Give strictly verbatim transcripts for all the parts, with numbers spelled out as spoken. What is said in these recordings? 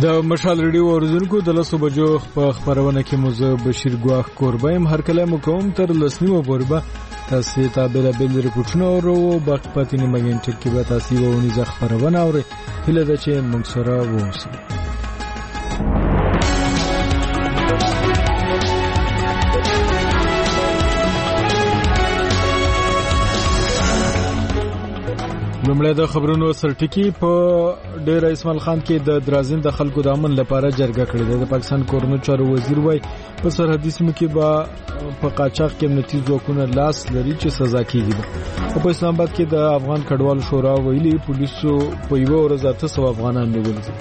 د مشال ریډیو اوریدونکو د لسو بجو په خبرونه کې مو زه بشیر ګواخ کوربایم هر کله مو کوم تر لسنیمو پورې به تاسو ته بل بل ریپورتونه او باقي پاتې نیمه غنټه کې به تاسو ونی ځ خبرونه اوري هله د چې موږ سره ووسئ. لومړی د خبرونو سرټکی په ډیر اسماعیل خان کې د درازین د خلکو د امن لپاره جرګه کړې ده. د پاکستان کورنو چارو وزیر وای په سرحدي سیمو کې به په قاچاق کې امنیتي ځواکونه لاس لري چې سزا کیږي. په اسلام آباد کې د افغان کډوال شورا ویلي پولیسو په یو ورځ اته سوه افغانان نیول دي.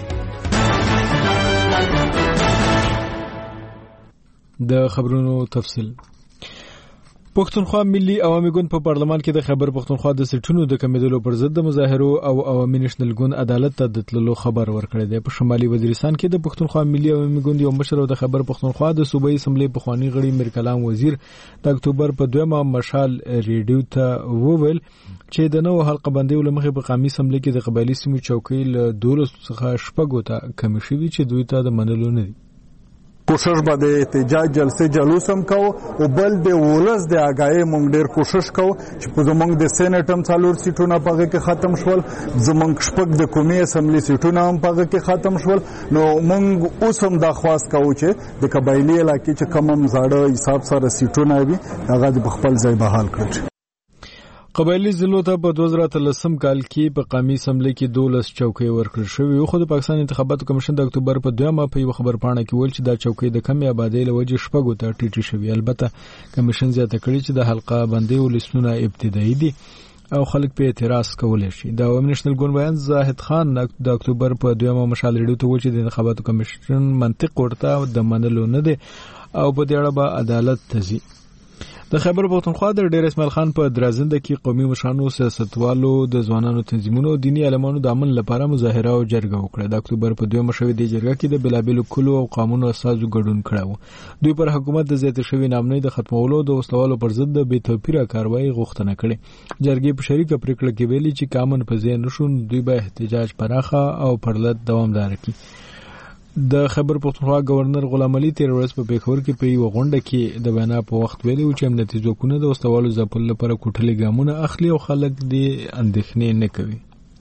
د خبرونو تفصیل. پښتونخوا ملي عوامي ګوند په پارلمان کې د خیبر پښتونخوا د سټونو د کمیدلو پر ضد د مظاهرو او عوامي نېشنل ګوند عدالت ته د تللو خبر ورکړی دی. په شمالي وزیرستان کې د پښتونخوا ملي عوامي ګوند یو مشر او د خیبر پښتونخوا د صوبایي اسمبلی پخوانی غړي میر کلام وزیر د اکتوبر په دویمه مشال ریډیو ته وویل چې د نو حلقه بندي ولمخې په قومي اسمبلی کې د قبایلی سیمو چوکۍ له دولس څخه شپږو ته کم شوي چې دوی ته د منلو نه دي. کوشش به د احتجاج جلسه جلوس هم کو او بل د ولس د اگای مونږ ډیر کوشش کو چې په زمونږ د سېنات هم څلور سیټونه پغه کې ختم شول، زمونږ شپږ د قومي اسمبلی سیټونه هم پغه کې ختم شول. نو مونږ اوس هم دا خواست کوو چې د قبایلی علاقې چې کوم زړه حساب سره سیټونه وي هغه د خپل ځای بحال کړي. قبایلی ضلعو ته په دوه زره اتلسم کال کې په قومي اسمبلی کې دولس چوکۍ ورکړل شوې. خو د پاکستان انتخاباتو کمیشن د اکتوبر په دویمه په یو خبرپاڼه کې ویل چې دا چوکۍ د کمې آبادۍ له وجې شپږو ته ټیټې شوې. البته کمیشن زیاته کړې چې د حلقه بندۍ ولسونه ابتدایي دي او خلک په اعتراض کولای شي. د عوامي نېشنل ګوند بیان زاهد خان د اکتوبر په دویمه مشال ریډیو ته ویل چې د انتخاباتو کمیشن منطق ورته د منلو نه دی او په دې اړه به عدالت ته ځي. د خیبر پښتونخوا د ډیر اسماعیل خان په درازنده کې قومي مشرانو، سیاستوالو، د ځوانانو تنظیمونو او دینی علمانو د امن لپاره مظاهره او جرګه وکړه. د اکتوبر په دویمه شوې د جرګه کې د بلابلو کلو او قانونو اساسو ګډون کړو. دوی پر حکومت د زیات شوی نامنۍ د ختمولو او د وسلوالو پر ضد د بې توپیره کاروایی غوښتنه کړې. جرګې په شریکه پریکړه کې ویلي چې کامن په ځای نشو دوی به احتجاج پراخه او پرلط دوامدار کړي. د خیبر پښتونخوا گورنر غلام علي تیر ورځ په پیښور کې په یو غونډه کې د وینا په وخت ویلي چې امنیتي ځواکونه د وسلوالو ځپلو لپاره کوټلې ګامونه اخلي او خلک دې اندېښنې نه کوي.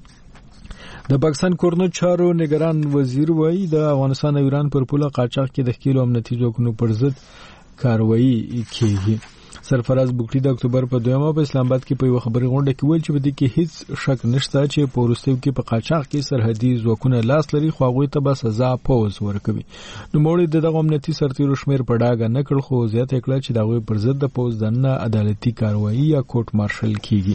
د پاکستان کورنو چارو نگران وزیر وایي د افغانستان او ایران پر پوله قاچاق کې د ښکېلو امنیتي ځواکونو پر ضد کاروایی کیږي. سرفراز بوکټي د اکتوبر په دویمه په اسلام آباد کې په یو خبري غونډه کې ویل چې په دې کې هیڅ شک نشته چې په وروستیو کې په قاچاق کې سرحدي ځواکونه لاس لري خو هغوی ته به سزا پوز ورکوي. نوموړي د دغه امنیتي سرتیرو شمیر په ډاګه نه کړ خو زیاته کړه چې د هغوی پر ضد د پوز دننه عدالتي کاروایی یا کوټ مارشل کیږي.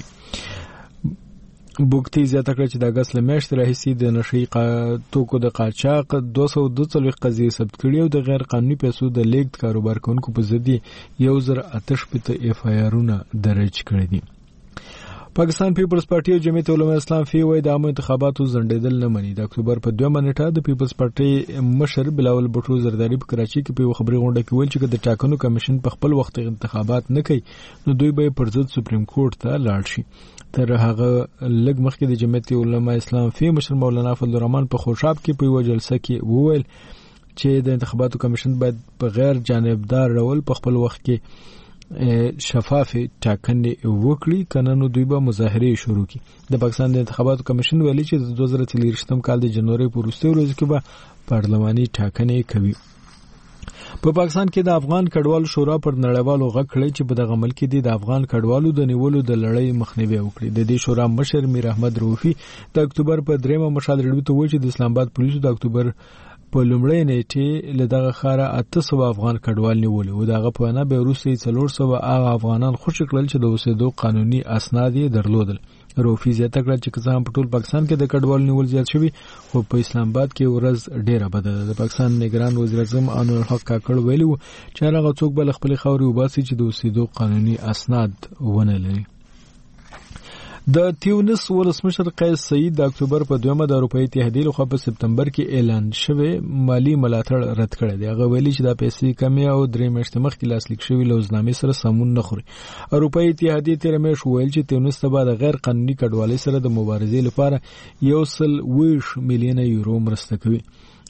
بوکټي زیاته کړه چې د اګست له میاشتې راهیسې د نشي توکو د قاچاق دوه سوه دوه څلوېښت قضیې ثبت کړي او د غیر قانوني پیسو د لیږد کاروبار کوونکو په ضد یو زر اته شپېته اف آی آرونه درج کړي دي. پاکستان پیپلز پارټي او جمعیت علماء اسلام فی وایي د عامو انتخاباتو ځنډېدل نه مني. د اکتوبر په دویمه نیټه د پیپلز پارټي مشر بلاول بټو زرداری په کراچۍ کې په یو خبري غونډه کې ویل چې د ټاکنو کمیشن په خپل وخت انتخابات نه کوي نو دوی به پر ضد سپریم کورټ ته لاړ شي. تر هغه لږ مخکې د جمعیت علماء اسلام فی مشر مولانا فضل الرحمن په خوشاب کې په یو جلسه کې وویل چې د انتخاباتو کمیشن باید په غیر جانبدار ډول په خپل وخت کې شفاف ټاکنې وکړي کنه نو دوی به مظاهره شروع کړي. د پاکستان د انتخاباتو کمیشن ویلي چې د دوه زره څلوېښتم کال د جنوري په وروستیو ورځو کې به پارلماني ټاکنې کوي. په پاکستان کې د افغان کډوالو شورا پر نړیوالو غږ کړی چې په دغه ملک کې د افغان کډوالو د نیولو د لړۍ مخنیوي وکړي. د دې شورا مشر میر احمد روفي د اکتوبر په دریمه مشال ریډیو ته وایي چې د اسلام آباد پولیسو د اکتوبر په لومړۍ نیټه له دغه ښاره اته سوه افغان کډوال نیولي و. دغه په وینا به وروسته څلور سوه هغه افغانان خوشي کړل چې د اوسېدو قانوني اسناد یې درلودل. روفي زیاته کړه چې څنګه په ټول پاکستان کې د کډوال نیول زیات شوي خو په اسلام آباد کې ورځ ډیره بده ده. د پاکستان نگران وزیر اعظم انور الحق کاکړ ویلي چې هغه څوک به خپل خاورې وباسي چې د اوسېدو قانوني اسناد ونه لري. د تیونس ولسمشر قیس سعید د اکتوبر په دویمه د اروپایي اتحادیې لخوا په سپتمبر کې اعلان شوی مالی ملاتړ رد کړی دی. هغه ویلي چې دا پیسې کمې او درې میاشتې مخکې لاسلیک شوي لوزنامې سره سمون نه خوري. اروپایي اتحادیې تېره میاشت وویل چې تیونس ته به د غیر قانوني کډوالۍ سره د مبارزې لپاره یو سل اووه میلیونه یورو مرسته کوي.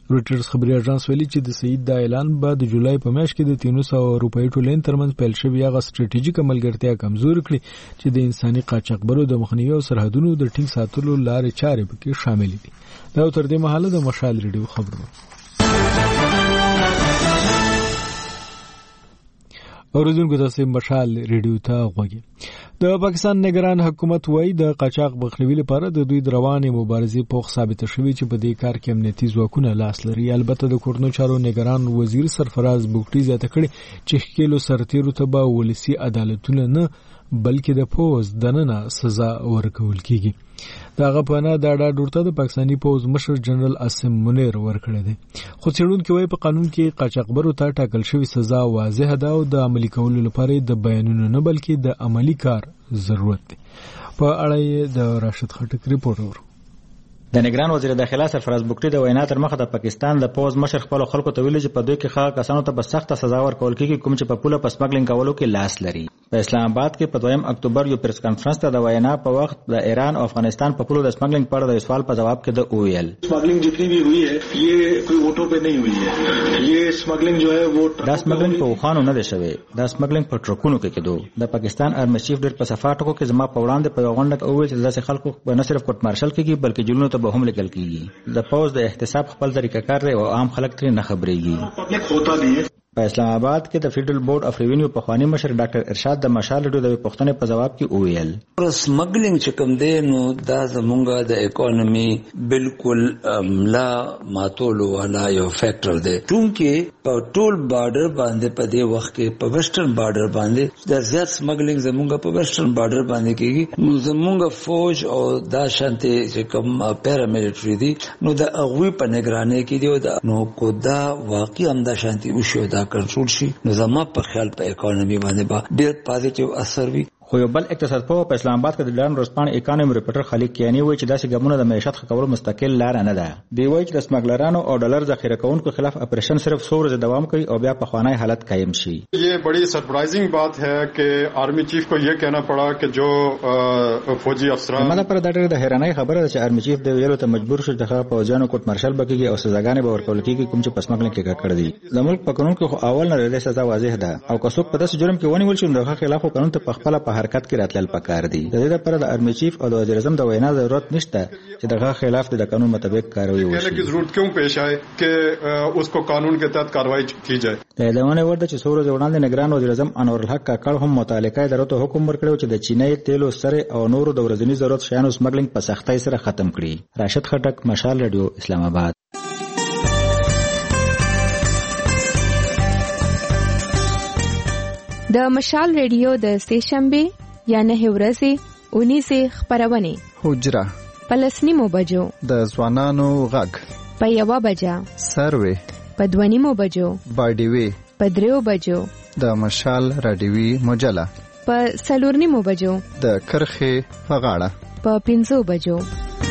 رويټرز خبري اژانس ویلي چې د سعید د اعلان بعد د جولای په میاشت کې د تینو سو روپۍ ټولین ترمنځ پیل شوی هغه سټریټیژیک عملګرتیا کمزور کړي چې د انساني قاچاقبرو د مخنیوي او سرحدونو د ټینګ ساتلو لارې چارې پکې شامل دي. دا تر دې مهاله د مشال ریډیو خبرونه. اوریدونکو تاسو مشال ریډیو ته غوږی. د پاکستان نگران حکومت وایي د قاچاق مخنیوي لپاره د دوی روانې مبارزې پوخ ثابت شوی چې په دې کار کې امنیتي ځواکونه لاس لري. البته د کورنو چارو نگران وزیر سرفراز بوګټي زیاته کړي چې ښکیلو سرتیرو ته به ولسی عدالتونه نه بلکې د پوز دننه سزا ورکول کیږي. داغه په نه دا ډاډ ورته د پاکستاني پوز مشر جنرال اسم منیر ورکړی دی. خو څېړونکي وایي په قانون کې قاچاقبرو ته ټاکل شوی سزا واضح ده او د عملي کولو لپاره د بیانونو نه بلکې د عملی کار ضرورت دی. په اړه د راشد خټک ریپورت ورو. د نگران وزیر داخله سرفراز بوګټي د وینا تر مخه د پاکستان د پوز مشر خپل خلکو ته ویلي چې په دوی کې ښه کسانو ته به سخته سزا ورکول کېږي کوم چې په پوله په سمګلینګ کولو کې لاس لري. په اسلام آباد کې په دویم اکتوبر یو پریس کانفرنس ته د وینا په وخت د ایران او افغانستان په پوله د سمګلینګ په اړه د سوال په جواب کې د اویل سمګلینګ جتنی بھی ہوئی ہے یہ کوئی ووټو په نه ہوئی ہے. یہ سمګلینګ جو ہے وہ دا سمګلینګ په خوانو نه دی شوی. دا سمګلینګ په ټرکونو کې کېدو. د پاکستان آرمی چیف ډېر په صفاټو کې زما په وړاندې په غونډه کې اویل چې داسې خلکو نه صرف کوټ مارشل کېږي بلکې جلونو ته به هم لیکل کېږي. د پوز د احتساب خپل طریقه کار دی او عام خلک ترې نه خبرېږي. په اسلام آباد کې د فیډرل بورډ اف ریوینیو په خواني مشر ډاکټر ارشاد د مشال ډیو د پښتنې په جواب کې وویل سمګلینګ چې کوم دی نو دا زمونږه د اکانومي بالکل ملا ماتولو والا یو فیکٹر دی. چونکه په ټول بارډر باندې په دې وخت کې په ویسټرن بارډر باندې د زیات سمګلینګ زمونږه په ویسټرن بارډر باندې کېږي. زمونږه فوج او دا شانته چې کوم پیراملیټری دي نو د هغوی په نگرانۍ کې دی او دا نو کو دا واقعي هم دا شانتي وشو دا کنټرول شي نو زما په خیال په اکانومي باندې با ډېر پازیټیو اثر وي. خو یو بل اقتصاد په په اسلام آباد کې د ډان روسپان اکانومي ریپورټر خالد کیانی وایي چې داسې ګامونه د معیشت ښه کولو مستقل لار نه ده. دی وایي چې د سمګلرانو او ډالر ذخیره کوونکو خلاف اپریشن صرف څو ورځې دوام کوي او بیا په خوانی حالت قائم شي. یہ بڑی سرپرائزنگ بات ہے کہ آرمی چیف کو یہ کہنا پڑا کہ جو فوجي افسران مله پر دا ډېر د حیرانۍ خبره ده چې آرمی چیف د ویلو ته مجبور شو چې د فوجانو کوټ مارشل بکیږي او سزاګانې به ورکول کیږي کوم چې پسمګلنګ کې کړی دي. د ملک په قانون کې خو اول نه لري سزا واضح ده او که څوک په داسې جرم کې ونیول شي نو هغه خلاف قانون ته په خپل په حرکت کې راتلل پکار دي. د دې لپاره د آرمی چیف او د وزیر اعظم د وینا ضرورت نشته چې دغه خلاف د قانون مطابق کاروي وشي. کله کې ضرورت کیوں پیش آئے کہ اس کو قانون کے تحت کارروائی کی جائے. د اعلان ورته چې څو ورځې وړاندې نگران وزیر اعظم انور الحق کاکړ هم متعلقه ادارو ته حکم ورکړ چې د چینای تیلو سره او نورو د ورځني ضرورت شیانو سمګلینګ په سختۍ سره ختم کړي. راشد خټک، مشال رادیو، اسلام آباد. د مشال ریډیو د سېشنبه یا نه ورځې اونیسه خبرونه حجره پلسنیمو بجو د ځوانانو غږ په یوه بجه سروي په دوانیمو بجو باډیوي په دریو بجو د مشال رادیوي مجله په سلورنیمو بجو د کرخه فغاړه په پنځو بجو.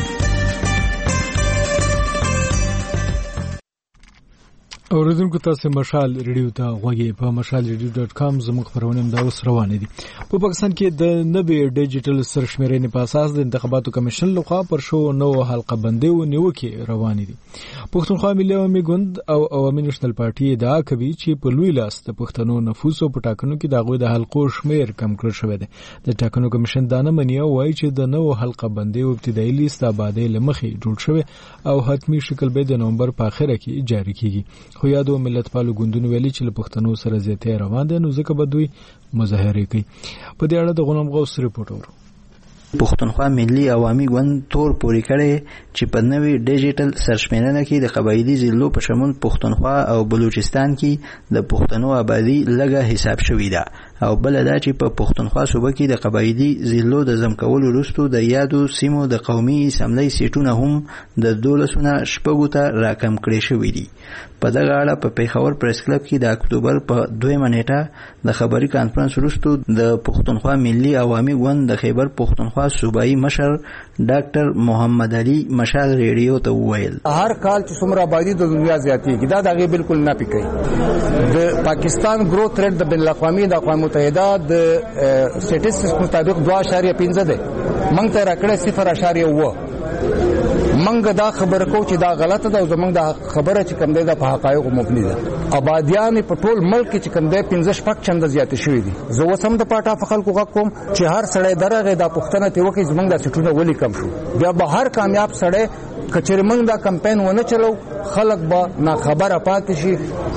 اوریدونکو تاسو مشال ریډیو ته غوږی په مشال ریډیو ډاټ کام زموږ خبرونه هم دا اوس روانې دي. په پاکستان کې د نوې ډیجیټل سرشمیرنې په اساس د انتخاباتو کمیشن لخوا پر شو نو حلقه بندي او نیوکې روانې دي. پښتونخوا ملي عوامي ګوند او عوامي نېشنل پارټي ادعا کوي چې په لوی لاس د پښتنو نفوسو په ټاکنو کې د هغوی د حلقو شمیر کم کړل شوی دی. د ټاکنو کمیشن دا نه مني او وایي چې د نو حلقه بندي او ابتدایي لیست آبادۍ له مخې جوړ شوی او حتمی شکل به د نومبر په اخره کې جاری کیږي. خو یادو ملت پالو ګوندونو ویلي چې له پښتنو سره زیاتې روان دي نو ځکه به دوی مظاهره کوي. په دې اړه د غلام غوث ریپورت ورو. پښتونخوا ملي عوامي ګوند تور پوري کړي چې په نوې ډیجیټل سرشمیرنه کې د قبایلی ضلعو په شمول پښتونخوا او بلوچستان کې د پښتنو آبادی لږه حساب شوې ده او بل دا چې په پښتونخوا صوبه کې د قبایلی ضلعو د ځم کولو وروسته د یادو سیمو د قومي اسمبلی سیټونه هم د دولسونه شپږو ته راکم کړي شوي دي. په دغه اړه په پیښور پریس کلب کې د اکتوبر په دویمه نیټه د خبري کانفرنس وروسته د پښتونخوا ملي عوامي ګوند د خیبر پښتونخوا صوبایي مشر ډاکټر محمد علي مشال ریډیو ته وویل هر کال چې څومره آبادی د دنیا زیاتېږي دا دغه بالکل نه پکې. د پاکستان گروث ریټ د بین الاقوامي د اقوام متحده د سټیټسټکس مطابق دوه اعشاریه پنځه ده، موږ ته راکړه صفر اعشاریه اووه. منګ دا خبره کو چې دا غلطه ده او زمونږ دا خبره چې کوم دی دا په حقایقو مبني ده. آبادیان په ټول ملک کې چې کوم دی پنځه شپږ چنده زیاتې شوي دي. زه اوس هم د پاټا خلکو غږ کوم چې هر سړی درغه دا پوښتنه ته وکړي زمونږ دا سیټونه ولې کم شو. بیا به هر کامیاب سړی کچېرې موږ دا کمپاین ونه چلو خلک به ناخبره پاتې شي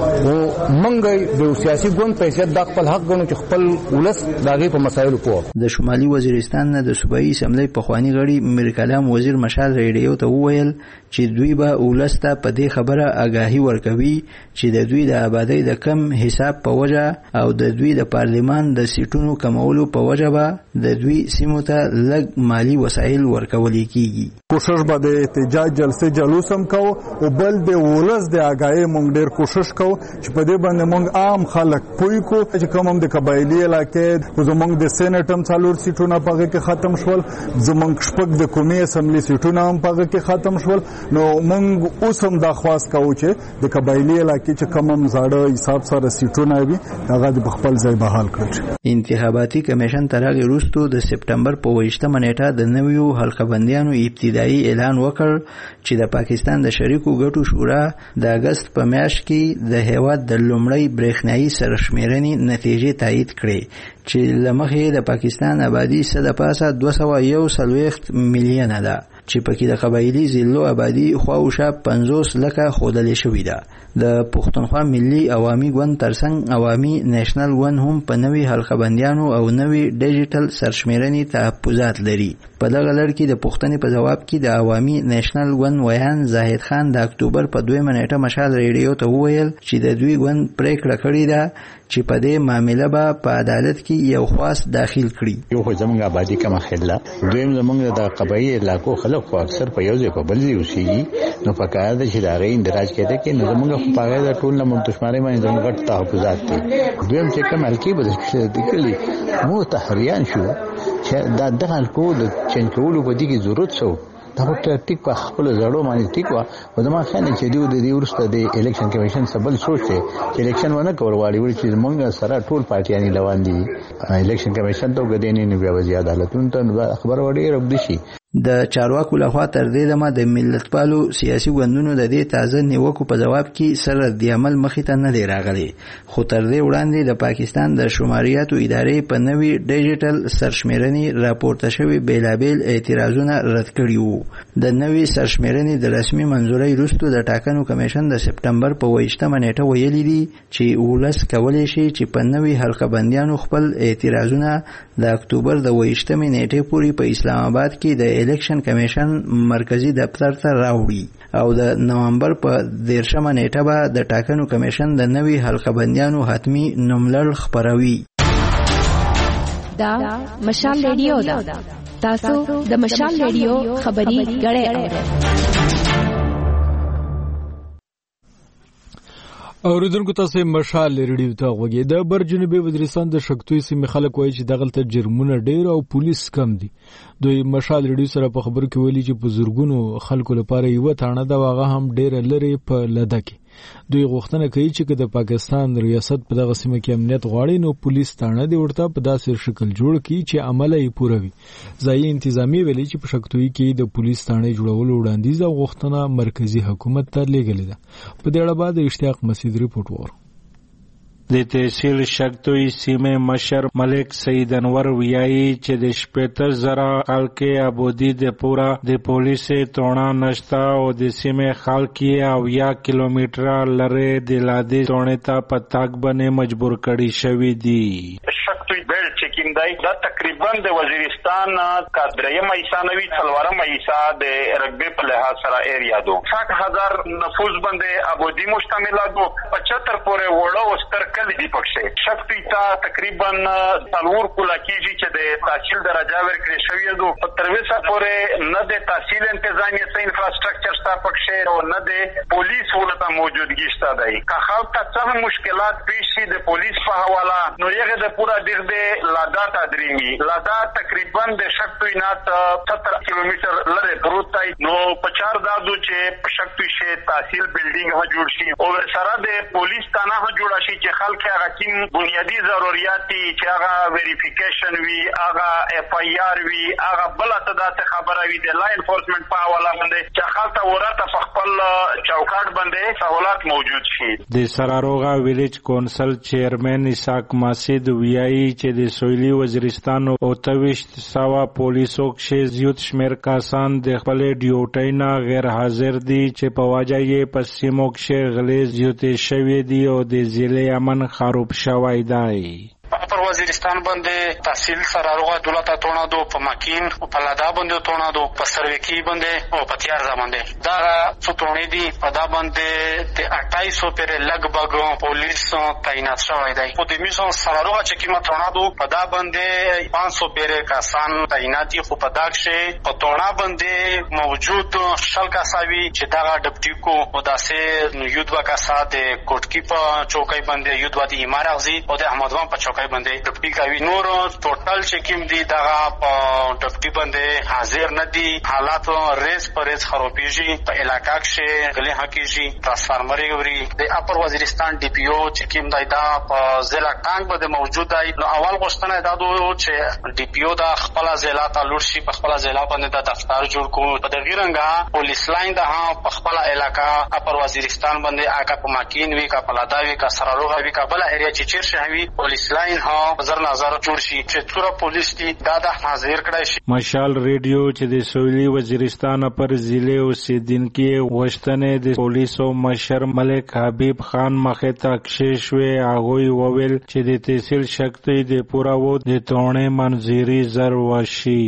او موږ د سیاسي ګوند په حیثیت دا خپل حق ګڼو چې خپل ولس د هغې په مسایلو پوه. د شمالي وزیرستان نه د صوبایي اسمبلۍ پخواني غړي میر کلام وزیر مشال ریډیو ته وویل چې دوی به ولس ته په دې خبره آګاهي ورکوي چې د دوی د آبادۍ د کم حساب په وجه او د دوی د پارلیمان د سیټونو کمولو په وجه به د دوی سیمو ته لږ مالی وسایل ورکول کیږي. کوشش به د احتجاج جلسه جلوس هم کوو او بل د ولس د آګاهۍ مونږ ډېر کوشش کوو چې په دې باندې مونږ عام خلک پوه کو چې کوم هم د قبایلي علاقې زمونږ د سینټ هم څلور سیټونه په هغې کې ختم شول، زمونږ شپږ د قومي اسمبلي سیټونه هم په هغه کې ختم شول. نو مونږ اوس هم دا خواست کوو چې د قبایلي علاقې چې کوم هم زاړه حساب سره سیټونه وي هغه د خپل ځای بحال کړي. انتخاباتي کمیشن تر هغې وروستو د سپټمبر په اوویشتمه نیټه د نویو حلقه بندیانو ابتدایي اعلان وکړ چې د پاکستان د شریکو ګټو شورا د اگست په میاشت کې د هیواد د لومړی برېښنایي سرشمیرنې نتیجې تایید کړې چې له مخې د پاکستان آبادي څه د پاسه دوه سوه یو څلوېښت میلیونه ده چې پکې د قبایلي ضلعو آبادي خواوشا پنځوس لکه ښودلې شوې ده. د پښتونخوا ملي عوامي ګوند ترڅنګ عوامي نیشنل ګوند هم په نوي حلقه بندیانو او نوي ډیجیټل سرشمیرنې تحفظات لري. په دغه لړ کې د پوښتنې په جواب کې د عوامي نیشنل ګوند ویان زاهد خان د اکتوبر په دویمه نیټه مشال ریډیو ته وویل چې د دوی ګوند پریکړه کړې ده چې په دې معامله به په عدالت کې یو خواست داخل کړي. یو خو زموږ آبادي کمه خله، دویم زموږ د قبایي علاقو خلک خو اکثر په یو ځای په بل ځای اوسېږي، نو په کار ده چې د هغې اندراج کېده کې نو زموږ خو په هغې د ټول نه منتشمارۍ باندې زموږ غټ تحفظات دي. دویم چې کوم حلقې به د کلي موږ تحریان شو چې دا دغه حلقو د چینج کولو په دې کې ضرورت شو دا په ټیک په خپل زړو باندې ټیک وا و زما خیال چې دوی د دې ورسته د الیکشن کمیشن سبل سوچ چې الیکشن ونه کول غواړي چې موږ سره ټول پارټیانی روان دي الیکشن کمیشن ته غديني نه بیا وزي عدالتونو ته خبر وړي رب دي شي. د چارواکو لخوا تر دې دمه د ملتپالو سیاسي ګوندونو د دې تازه نیوکو په جواب کې سره د عمل مخې ته نه دی راغلی، خو تر دې وړاندې د پاکستان د شماریاتو ادارې په نوي ډیجیټل سرشمیرنې راپورته شوي بیلابیل اعتراضونه رد کړي وو. د نوي سرشمیرنې د رسمي منظورۍ وروسته د ټاکنو کمیشن د سپټمبر په اوویشتمه نیټه ویلي دي چې ولس کولی شي چې په نوي حلقه بندیانو خپل اعتراضونه د اکتوبر د اوویشتمې نیټې پورې په اسلام آباد کې د الیکشن کمیشن مرکزی دفتر ته راوړي او د نومبر په دیرشمه نیټه به د ټاکنو کمیشن د نوي حلقه بندیانو حتمی نوملړ خپروي. دا مشال ریډیو ده. تاسو د مشال ریډیو خبري غړې اورئ. اوریدونکو تاسو مشال ریډیو ته غوږی. د بر جنوبي وزیرستان د شکتوي سیمې خلک وایي چې دغلته جرمونه ډېر او پولیس کم دي. دوی مشال ریډیو سره په خبرو کې ویلي چې په زورګونو خلکو لپاره یو تانه دا واغه هم ډېر لري په لده کې. دوی غوښتنه کوي چې د پاکستان ریاست په دغه سیمه کې امنیت غواړي نو پولیس تانه دی ورته په داسې شکل جوړ کړي چې عمل یې پوره وي. ځایي انتظامی ویلي چې په شکتوي کې د پولیس تانه جوړولو وړاندیز او غوښتنه مرکزی حکومت ته لیږلې ده. په دې اړه بعد اشتیاق مسعود ریپورت ورو. د تحصیل شکتوی سیمه مشر ملک سید انور ویایي چې د شپږ زره خلک آبادی د پورا د پولیس توڼه نشتا او د سیمه خلک او یا کیلومتر لره د لادي توڼه ته پتاک باندې مجبور کړي شوی دي. شکتوی بیل چیکینګ دی دا تقریبا د وزیرستان کا دریم ایسا نوی څلورم ایسا د رقبه په لحاظ سره ایریا دو شاک هزار نفوس باندې آبادی مشتمل دو پچهتر پورې وړو استر دی پکشه شکتی تا تقریبا تلور کولا کیږي چې د تحصیل درجه ورکړې شوې ده. تر وسه پورې نه د تحصیل انتظامی څه انفراستراکچر ستا پکشه او نه د پولیس ولته موجودګي شته دی. که خلک ته څه مشکلات پیښ شي د پولیس په حواله نو یې د پورا دغه د لادا تدریمی لادا تقریبا د شکتی نات ستر کیلومتر لره پروت دی. نو پچار دادو چې شکتی شه تحصیل بلډینګ ها جوړ شي او سره د پولیس تانه ها جوړ شي چې خلک هغه کیم بنیادی ضرورت چې هغه ویریفیکیشن وی هغه اف ای آر وی هغه بل ته داسې خبره وی د لا انفورسمنت په حواله باندې چې خلک ورته په خپل چوکاټ باندې سہولت موجود شي. د سراروغا ویلیج کونسل چیرمن اسحاق ماسید ویایي چې د سویلي وزیرستان او تويشت سوا پولیسو کې زیات شمیر کسان د خپل ډیوټي نه غیر حاضر دي چې په وجه یې په سیمو کې غلې زیات شوی دي او د ضلع امن خراب شوی دی. پر وزیرستان باندې تحصیل سراروغا دولت اتونا دو په مکین او په لادا باندې اتونا دو په سروکی باندې او په تیار باندې دا څوټونی دي په دا باندې د اٹھائیس سو پر لګ بګ پولیس تعینات شوی دی. په دې میسو سراروغا چې کیما تونا دو په دا باندې پانچ سو پر کسان تعینات دي. خو په دا کې په تونا باندې موجود شل کساوی چې دا ډپټي کو او داسې یودوا کسا د کوټکی په چوکۍ باندې یودوا دي امارغزي او د احمدوان په چوکۍ باندې ډپټي کوي. نور ټوټل چې کوم دي دا په ډپټي باندې حاضر نه دي. حالات ریس پر ریس خرابېږي. په علاقہ کې غلې حقيقي ترانسفارمر وری د اپر وزیرستان ډي پی او چې کوم دی دا په ضلع ټانګ باندې موجود دی. نو اول غوښتنه دا دو چې ډي پی او دا خپل ضلع ته لور شي، په خپل ضلع باندې د دفتر جوړ کړو. په دغه رنګه پولیس لاین دا په خپل علاقہ اپر وزیرستان باندې اګه په ماکین وی کا پلادا وی کا سراروغا وی کا بل ایریا چې چیر شوی پولیس لاین ها بازار نظر جوړ شي چې ټول پولیس دي دا د حاضر کړای شي. مشال ریډیو چې د سویلي وزیرستان پر ضلع اوسیدونکو وشتنه د پولیسو مشر ملک حبیب خان مخه تکشیش وی هغه وویل چې د تحصیل شکتی د پورا و د تونه منځري زر وشي.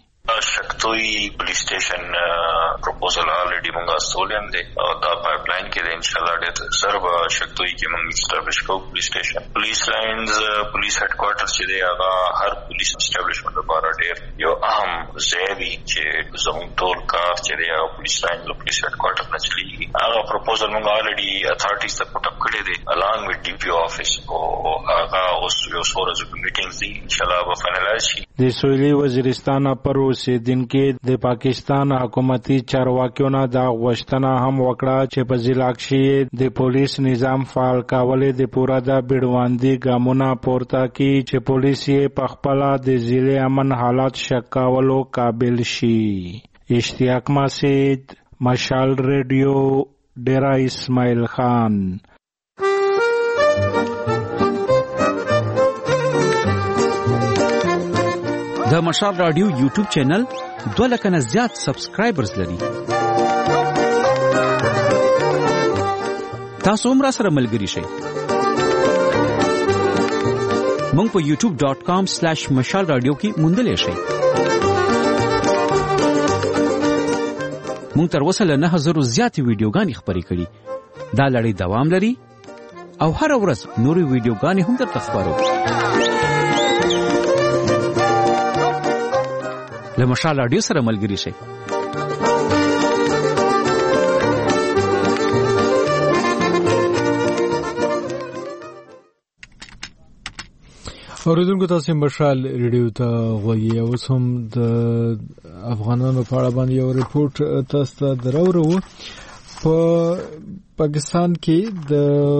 شکتوی پولیس سټیشن پروپوزل الریډي مونږه سولیم دی او دا پایپ لاین کې ان شاء الله ډېر سرب شکتوی کې مونږ اسټابلیش کوو. پولیس سټیشن پولیس لاینز پولیس هډ کوارټر چې دی هغه هر پولیس اسټابلیشمنت لپاره ډېر یو اهم ځای دی چې زموږ ټول کار چې دی هغه پولیس لاین له پولیس هډ کوارټر نه چلیږي. هغه پروپوزل مونږ الریډي اتھارټیز ته پټ اپ کړی دی الانګ وذ ډي پی او افیس او هغه اوس یو څو ورځې میټینګز دي ان شاء الله به فائنلایز شي. د سویلي وزیرستان پر اوسیدونکو د پاکستان حکومتي چارواکیو نه دا غوښتنه هم وکړه چې په ضلع کې د پولیس نظام فعال کول د پورا د بیړواندي ګامونه پورته کی چې پولیس یې په خپل د ضلع امن حالات شکاولو قابل شي. اشتیاق مسعود، مشال ریډیو، ډیرا اسماعیل خان. د مشال رادیو یوټیوب چینل دوه لکه نه زیات سبسکرایبرز لري. تاسو هم را سره ملګري شئ. مونږ په یوټیوب ډاٹ کام سلیش مشال رادیو کې موندلی شئ. مونږ تر اوسه له نه زرو زیاتې ویډیوګانې خپرې کړي. دا لړۍ دوام لري او هر ورځ نورې ویډیوګانې هم درته خپرو. له مشال رادیو سره ملګري شئ. اوریدونکو تاسو مشال ریډیو ته غوږی. اوس هم د افغانانو په اړه باندې یو ریپورت تاسو ته درورو. په پاکستان کې د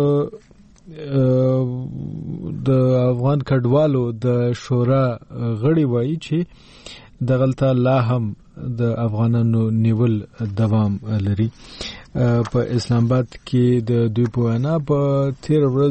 د افغان کډوالو د شورا غړي وایي چې دغلطه لا هم د افغانانو نیول دوام لري. په اسلام آباد کې د دوی په وینا په تیر ورځ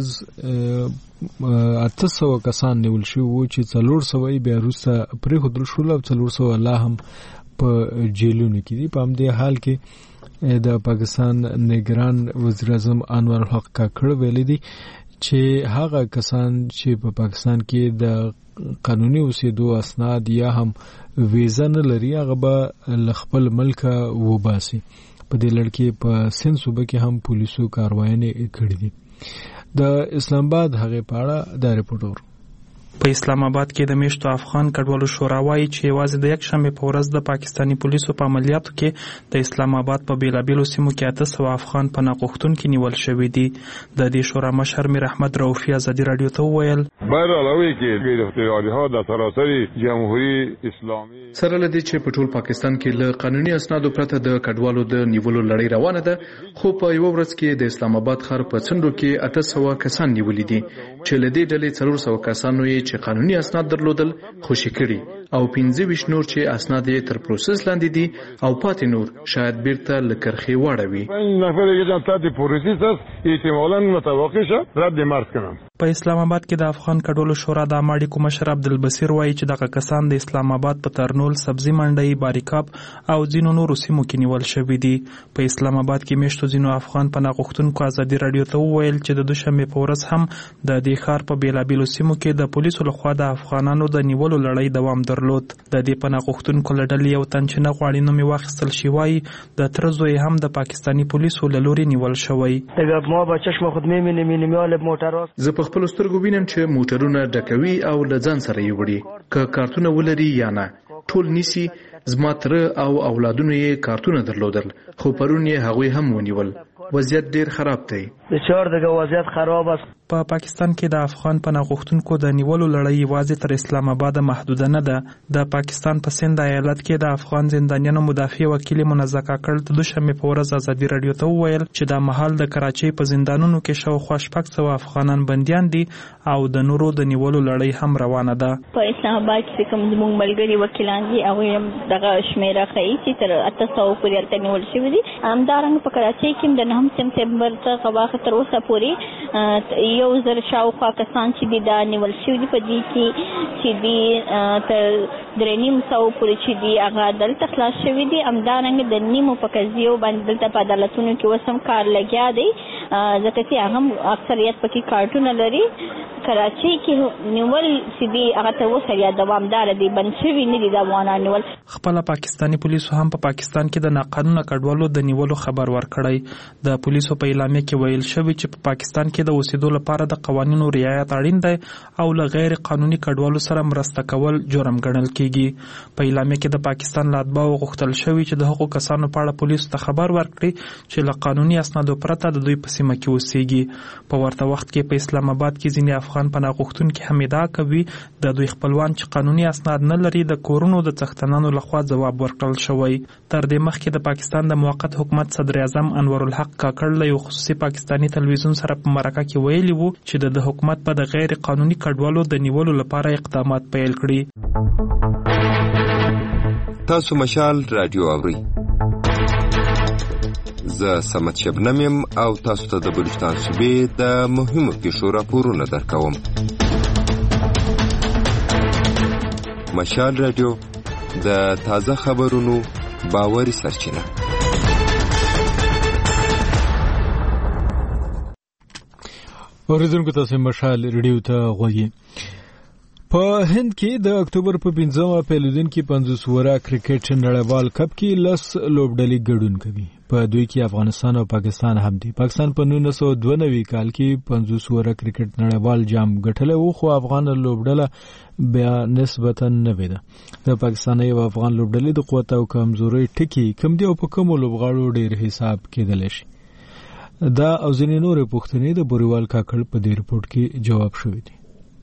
اته سوه کسان نیول شوي وو چې څلور سوه یې بیا وروسته پرېښودل شول او څلور سوه لا هم په جیلونو کې دي. په همدې حال کې د پاکستان نگران وزیر اعظم انور الحق کاکړ ویلي دي چې هغه کسان چې په پاکستان کې د قانوني اوسېدو اسناد یا هم ویزا نه لري هغه به له خپل ملکه وباسي. په دې لړ کې په سند صوبه کې هم پولیسو کاروایي کړې دي. د اسلام آباد هغه پاړه دا ریپورت ورو. په اسلام آباد کې د میشتو افغان کډوالو شورا وایي چې یوازې د یک شنبې په ورځ د پاکستاني پولیسو په عملیاتو کې د اسلام آباد په بیلابیلو سیمو کې اته سوه افغان پناه غوښتونکي نیول شوي دي. د دې شورا مشر میر احمد رؤفي ازادي راډیو ته وویل برعلاوه کې گرفتاری‌ها در سراسر جمهوری اسلامی سره لدی چې په ټول پاکستان کې له قانوني اسنادو پرته د کډوالو د نیولو لړۍ روانه ده، خو په یو ورځ کې د اسلام آباد ښار په څنډو کې اته سوه کسان نیولي دي چې له دې ډلې څلور سوه کسانو یې چې قانوني اسناد درلودل خوشي کړي او پنځه ویشت نور چې اسناد یې تر پروسس لاندې دي او پاتې نور شاید بیرته له کرښې واړوي. نفر یې تحت پروسس است احتمالاً متوقع شه رد مرز کنم. په اسلام آباد کې د افغان کډوالو شورا د عامه اړیکو مشر عبدالبصیر وایي چې دغه کسان د اسلام آباد په ترنول، سبزي منډۍ، باریکاب او ځینو نورو سیمو کې نیول شوي دي. په اسلام آباد کې میشتو ځینو افغان پناه غوښتونکو ازادي راډیو ته وویل چې د دوشنبې په ورځ هم د دې ښار په بیلابیلو سیمو کې د پولیسو لخوا د افغانانو د نیولو لړۍ دوام درلود. د دې پناه غوښتونکو له ډلې یو تن چې نه غواړي نوم یې واخیستل شي وایي د تره زوی هم د پاکستاني پولیسو له لوري نیول شوی. زه په خپلو سترګو وینم چې موټرونه ډکوي او له ځان سره یې وړي، که کارتونه ولري یا نه ټول نیسي. زما تره او اولادونو یې کارتونه درلودل، خو پرون یې هغوی هم ونیول. وضعیت ډیر خراب دی. بسیار دیگه وضعیت خراب است. په پا پاکستان کې د افغان پناه غوښتونکو د نیولو لړۍ یوازې تر اسلام آباد محدوده نه ده. د پاکستان په سند ایالت کې د افغان زندانیانو مدافع وکیل منزه کاکړ د دوشنبې په ورځ ازادي راډیو ته وویل چې د مهال د کراچۍ په زندانونو کې شاوخوا شپږ سوه افغانان بندیان دي او د نورو د نیولو لړۍ هم روانه ده. په اسلام آباد کې کوم زموږ ملګري وکیلان دي هغوی هم دغه شمیره ښیي چې تر اته سوه پورې هلته نیول شوي دي. همدارنګه په کراچۍ کې هم د نهم سپتمبر څخه واخه تر اوسه پورې یو زر شاوخوا کسان چې دي دا نیول شوي دي. په دې کې چې دي تر درې نیم سوه پورې چې دي هغه دلته خلاص شوي دي. همدارنګه د نیمو په قضیو باندې دلته په عدالتونو کې اوس هم کار لګیا دی، ځکه چې هغه هم اکثریت پکې کارټونه لري. کراچۍ کې نیول چې دي هغه تر اوسه یا دوامداره دي، بند شوي نه دي د افغانان نیول. خپله پاکستاني پولیسو هم په پا پاکستان کې د ناقانونه کډوالو د نیولو خبر ورکړی. د پولیسو په اعلامیه کې ویل شوي چې په پا پاکستان کې د اوسېدو لپاره د قوانینو رعایت اړین دی او له غیر قانوني کډوالو سره مرسته کول جرم ګڼل کیږي. په اعلامیه کې د پاکستان له اتباعو غوښتل شوي چې د هغو کسانو په اړه پولیسو ته خبر ورکړي چې له قانوني اسنادو پرته د دوی په سیمه کې اوسېږي. په ورته وخت کې په اسلام آباد کې ځینې افغان پناه غوښتونکي هم ادعا کوي د دوی خپلوان چې قانوني اسناد نه لري د کورونو د څښتنانو لخوا ځواب ورکړل شوی. تر دې مخکې د پاکستان د موقت حکومت صدر اعظم انورالحق کاکړ له یو خصوصي پاکستاني تلویزیون سره په مرکه کې ویلي وو چې د حکومت په د غیر قانوني کډوالو د نیولو لپاره اقدامات پیل کړي. تاسو مشال رادیو اورئ. زه سمت شبنم یم او تاسو ته د بلوچستان صوبې د مهمو پیښو راپورونه درکوم. مشال رادیو د تازه خبرونو باوري سرچینه. اوریدونکو تاسو مشال ریډیو ته غوږی. په هند کې د اکتوبر په پنځمه پیلودونکو پنځوس ورا کرکټ نړیوال کپ کې لس لوبډلې ګډون کوي. په دوی کې افغانستان او پاکستان هم دي. پاکستان په نولس سوه دوه نوي کال کې پنځوس ورا کرکټ نړیوال جام ګټلی و، خو افغان لوبډله بیا نسبتا نوې ده. د پاکستاني او افغان لوبډلې د قوت او کمزورۍ ټکي کم دي او په کومو لوبغاړو ډېر حساب کېدلی شي. دا او ځینې نورې پوښتنې د بوریوال کاکړ په دې رپورټ کې جواب شوي دي.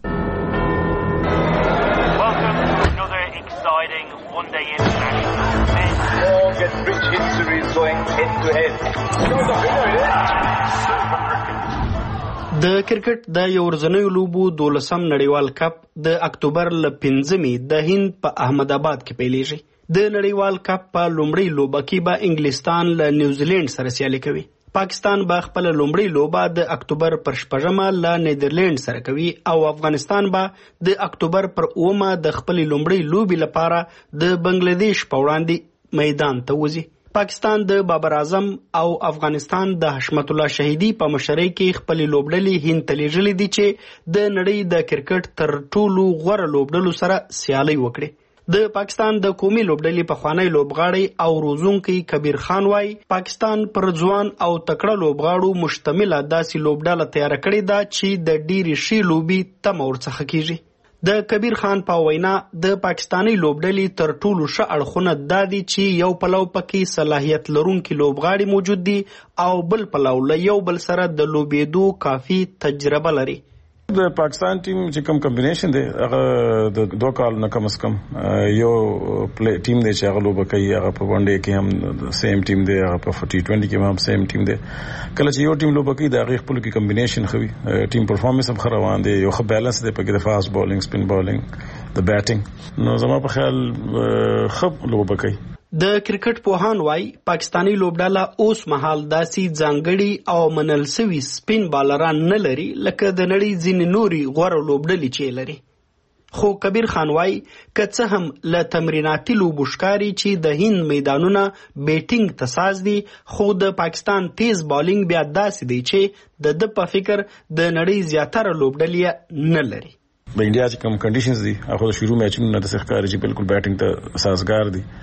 د کرکټ د یو ورځنیو لوبو دولسم نړیوال کپ د اکتوبر له پنځمې د هند په احمد آباد کې پیلیږي. د نړیوال کپ په لومړۍ لوبه کې به انګلستان له نیوزیلند سره سیالي کوي. پاکستان به خپل لومړۍ لوبه د اکتوبر پر شپږمه له نیدرلند سره کوي او افغانستان به د اکتوبر پر اومه د خپل لومړۍ لوبې لپاره د بنگلاديش په وړاندې میدان ته وځي. پاکستان د بابر اعظم او افغانستان د حشمت الله شهیدی په مشرۍ کې خپل لوبډلې هند ته لیږلې دي چې د نړۍ د کرکټ تر ټولو غوره لوبډلو سره سیالي وکړي. د پاکستان د قومي لوبډلې پخوانی لوبغاړی او روزونکی کبیر خان وايي پاکستان پر ځوان او تکړه لوبغاړو مشتمله داسې لوبډله تیار کړې ده چې د ډېرې ښې لوبې تمه ورڅخه کیږي. د کبیر خان په وینا د پاکستاني لوبډلې تر ټولو ښه اړخونه دا دي چې یو پلو پکې صلاحیت لرونکي لوبغاړي موجود دي او بل پلو له یو بل سره د لوبېدو کافي تجربه لري. د پاکستان ټیم چې کوم کمبینیشن دی هغه د دوه کال نه کم از کم یو پلی ټیم دی چې هغه لوبه کوي، هغه په ون ډے کې هم سیم ټیم دی، هغه په ټي ټوینټي کې هم سیم ټیم دی. کله چې یو ټیم لوبه کوي د هغه خپل کې کمبینیشن خوي، ټیم پرفارمنس هم ښه روان دی، یو ښه بیلانس دی په کې د فاست بولینګ، سپین بولینګ، د بیټینګ. نو زما په خیال ښه لوبه کوي. د کرکټ پوهان وايي پاکستاني لوبډله اوس مهال داسې ځانګړي او منل سوي سپین بالران نه لري لکه د نړۍ ځینې نوري غوره لوبډلې چې لري. خو کبیر خان وايي که څه هم له تمریناتي لوبو ښکاري چې د هند میدانونه بیټینګ ته ساز دي، خو د پاکستان تیز بالینګ بیا داسې دی چې د ده په فکر د نړۍ زیاتره لوبډلې نه لري. د انډیا چې کوم کنډیشنز دي هغه د شروع میچونو نه داسې ښکاري چې بالکل بیټینګ ته سازګار دي.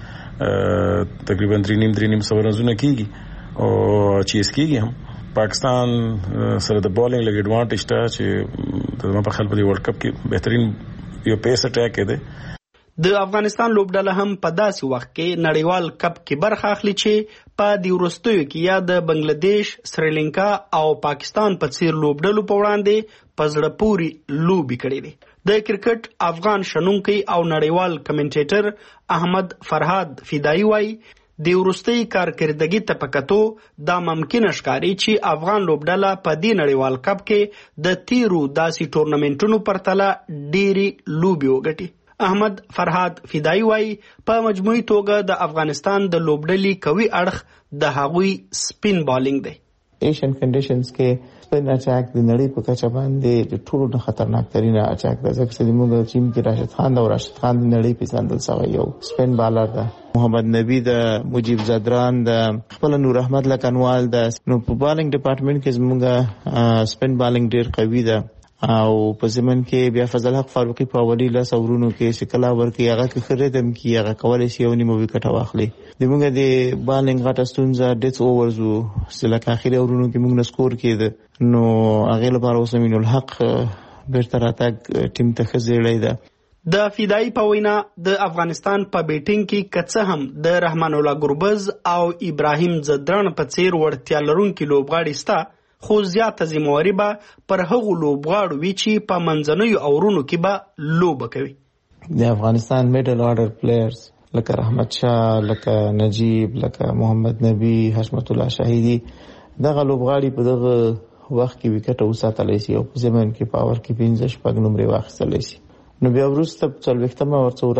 تقریبا درې نیم درې نیم سو رنزونه کیږي او چیز کیږي. هم پاکستان سره د بالینګ لګ ایڈوانټیج ته چې د په خپل ورلد کپ کې بهترین یو پیس اٹیک دی. د افغانستان لوبډله هم په داسې وخت کې نړیوال کپ کې برخه اخلي چې په دې وروستیو کې یا د بنگلاديش، سریلانکا او پاکستان په څیر لوبډلو په وړاندې په زړه پورې لوبې کړې دي. د کرکټ افغان شنونکی او نړیوال کمنټیټر احمد فرهاد فدایي وايي د وروستي کارکردګي ته په کتو دا ممکن ښکاري چې افغان لوبډله په دې نړیوال کپ کې د تیرو داسې ټورنمنټونو پرتله ډېرې لوبې وګټي. احمد فرهاد فدایي وايي په مجموعي توګه د افغانستان د لوبډلې قوي اړخ د هغوی سپین بالینګ دی. ایشین کنډیشنز کې سپین اچاک د نړۍ په کچه باندې د ټولو نه خطرناک ترینه اچاک ده، ځکه چې موږ ټیم کې راشد خان او راشد خان د نړۍ پیژندل شوی یو سپین بالر ده. محمد نبی د مجیب زدران د خپل نور احمد لکنوال د نو په بالینګ ډپارټمنټ کې زموږ سپین بالینګ ډیر قوي ده او په زمن کې بیا فضل حق فاروقي په اولی لاس اورونو کې شکلا ورکی هغه کې خریدم کې هغه کولای شي یو نیمه وکټ واخلي. د موږ د بالینګ غټه ستونزه ډیټ اوورز او سلکه اخیری اورونو کې موږ سکور کېده، نو هغه لپاره اوس امین الحق بیرته راتګ ټیم ته خزیړی ده. د فدایي په وینا د افغانستان په بیټینګ کې کڅه هم د رحمان الله ګربز او ابراهیم زدران په څیر وړتیا لرونکي لوبغاړي ستا، خو زیاته ذمہواري به پر هغو لوبغاړو وي چې په منځنیو اورونو کې به لوبه کوي. د افغانستان میډل آرډر پلیئرز لکه رحمت شاه، لکه نجیب، لکه محمد نبی، حشمت الله شهیدی، دغه لوبغاړي په دغه وخت کې وکټ وساتلی شي او په زمن کې پاور کې پنځه شپږ نمرې واخیستلی شي. نو بیا وروسته څلوېښتمه ورڅه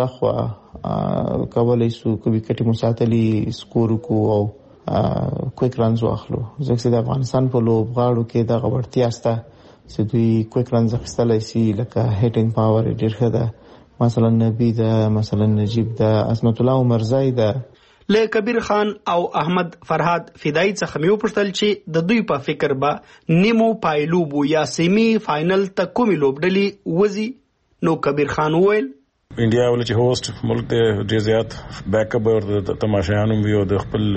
وراخوا کولی شو که وکټې مو ساتلي سکور وکړو او کویک رنز واخلو، ځکه چې د افغانستان په لوبغاړو کې دغه وړتیا شته چې دوی کویک رنز اخیستلی شي، لکه هیټینګ پاور یې ډېر ښه ده، مثلا نبی ده، مثلا نجیب ده، عصمت الله عمرزی ده. له کبیر خان او احمد فرهاد فدایي څخه مې وپوښتل چې د دوی په فکر به نیمو پایلوبو یا سیمی فاینل ته کومې لوبډلې وځي؟ نو کبیر خان وویل انډیا ولې چې هوست ملک دی ډېر زیات بیک اپ او تماشایان هم وي او د خپل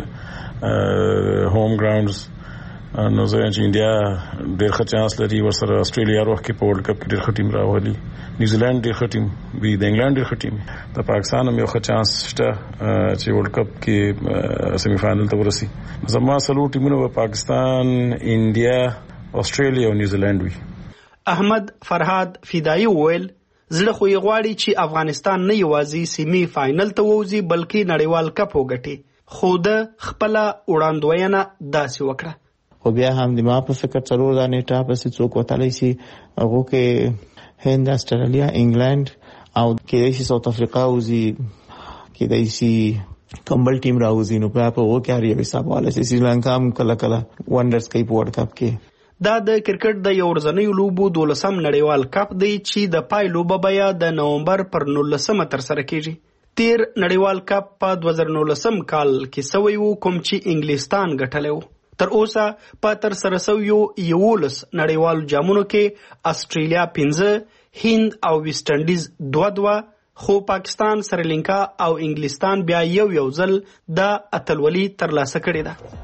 هوم ګراونډز، نو زه چې انډیا ډېر ښه چانس لري ورسره استرالیا هر وخت کې په ورلډ کپ کې ډېر ښه ټیم راولي، نیوزیلینډ ډېر ښه ټیم وي، د انګلینډ ډېر ښه ټیم، د پاکستان هم یو ښه چانس شته چې ورلډ کپ کې سیمی فاینل ته ورسي. زما څلور ټیمونه به پاکستان، انډیا، استرالیا او نیوزیلینډ وي. احمد فرهاد فدایي وویل زړه خو یې غواړي چې افغانستان نه یوازې سیمی فاینل ته ووځي بلکې نړیوال کپ وګټي، خو د خپله وړاندوینه داسې وکړه. خو بیا هم د ما په فکر څلور دانې ټاپ پسې څوک وتلی شي، هغو کې هند، استرالیا، انګلینډ او کیدای شي ساوت افریقا وځي، کیدای شي کوم بل ټیم راوځي، نو بیا په هغو کې هر یو حساب والی شي. سریلانکا هم کله کله ونډرز کوي په ورلډ کپ کې. دا د کرکټ د یو ورځنیو لوبو دولسم نړیوال کپ دی چې د پای لوبه بیا د نومبر پر نولسمه ترسره کیږي. تیر نړیوال کپ په دوه زره نولسم کال کې سوی وو کوم چې انګلستان ګټلی وو. تر اوسه په ترسره سویو یولس نړیوالو جامونو کې استرالیا پنځه، هند او ویسټ انډیز دوه دوه، خو پاکستان، سریلانکا او انګلستان بیا یو یو ځل د اتلولي ترلاسه کړې ده.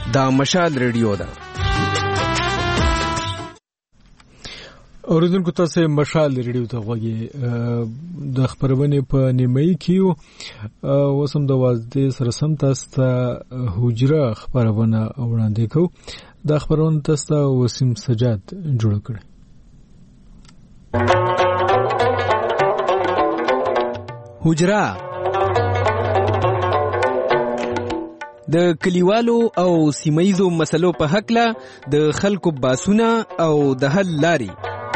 دا مشال ریډیو ده. اوریدونکو تاسو مشال ریډیو ته غوږی د خبرونه په نیمه کې وسم د وازدې سره سم تاسو ته حجره خبرونه وړاندې کو. د خبرونه تاسو وسیم سجاد جوړ کړی. حجره د کلیوالو او سیمایزو مسلو په حق له د خلکو باسونه او د حل لاري.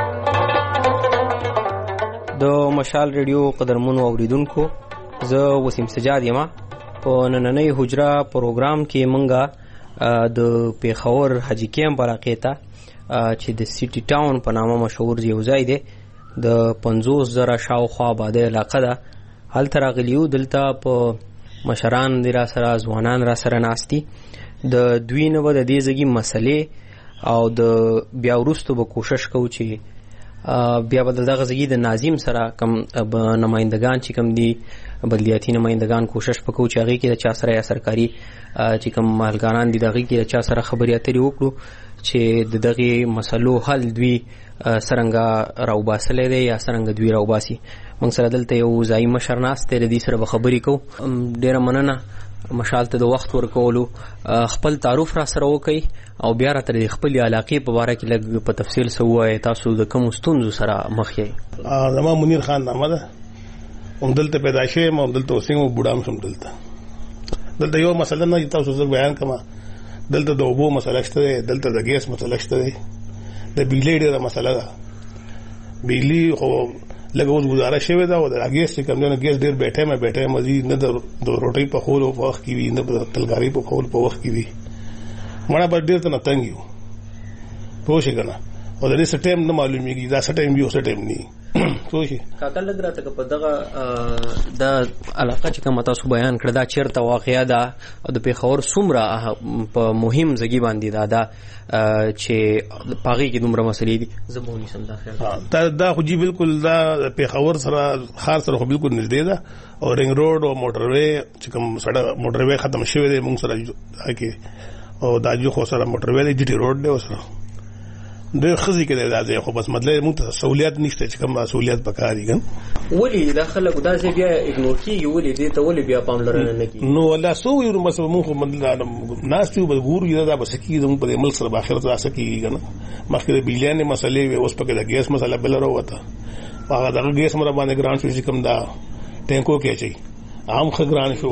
د مشال ریډیو قدرمنو اوریدونکو، زه وسیم سجاد یم. په نننۍ حجره پروګرام کې مونږه د پیښور حاجی کیمپ علاقې ته چې د سیټي ټاون په نامه مشهور یو ځای دی، د پنځوس زره شاوخوا آباده علاقه ده. هلته راغلیو. دلته په مشران دی را سره، ځوانان را سره ناستي. د دوی نه به د دې ځای مسلې او د بیا وروستو به کوشش کوو چې بیا به دغه ځای د ناظم سره کم نمایندگان چې کم دي، بلدیاتي نمایندگان، کوشش وکړو چې هغې کې د چا سره یا سرکاري چې کم مالګانان دي د هغې کې د چا سره خبرې اترې وکړو چې د دغې مسلو حل دوی څرنګه راوباسلی دی یا څرنګه دوی راوباسي. موږ سره دلته یو ځایي مشر ناست دی، د دې سره به خبرې کوو. ډېره مننه مشال ته د وخت ورکولو. خپل تعارف را سره وکړئ او بیا راته د خپلې علاقې په باره کې لږ په تفصیل څه ووایئ، تاسو د کومو ستونزو سره مخ یئ. زما منیر خان نامه ده، هم دلته پیدا شوی یم، هم دلته اوسېږم، بوډا هم شم دلته. دلته یو مسله نه تاسو زه بیان کړم. دلته د اوبو مسله شته دی، دلته د ګیس مسله شته دی، د بجلۍ ډېره مسله ده. بجلي خو لږ اوس ګزاره شوې ده، او د ګیس چې کوم دی نو ګیس ډېر بې ټایمه بې ټایمه ځي، نه د روټۍ پخولو په وخت کې وي، نه د تلګارۍ پخولو په وخت کې وي. مړه به ډېر ته نه تنګ یو، پوه شئ که نه. او د دې څه ټایم نه معلومېږي، دا څه ټایم وي او څه ټایم نه وي. پوه شئ. کاکا لږ راته که په دغه دا علاقه چې کومه تاسو بیان کړه دا چېرته واقعه ده او د پېښور څومره په مهم ځګي باندې دا ده چې په هغې کې دومره مسلې دي؟ زه به ونیسم دا خیال. دا خو جي بالکل دا پېښور سره ښار سره خو بالکل نږدې ده، او رنګ روډ او موټر وې چې کوم سړک موټر وې ختم شوی دی موږ سره کې، او دا جو خو سره موټر وې دی، جي ټي روډ دی اوسره ډېر ښه ځای کې دی دا ځای. خو بس مطلب موږ ته سهولیات نشته چې کوم سهولیات پکار دي. ولې دا خلک دا ځای بیا اګنور کېږي؟ ولې دې ته ولې بیا پاملرنه نه کېږي؟ نو والله څه وایو، بس موږ خو ناست یو، بس ګورو چې دا به څه کېږي زموږ په دې ملک سره به آخر دا څه کېږي که نه. مخکې د بجلیانې مسلې وې، اوس پکې د ګیس مسله بله راووته. هغه دغه ګیس مره باندې ګران شو چې کوم دا ټینکو کې اچوي، هم ښه ګران شو.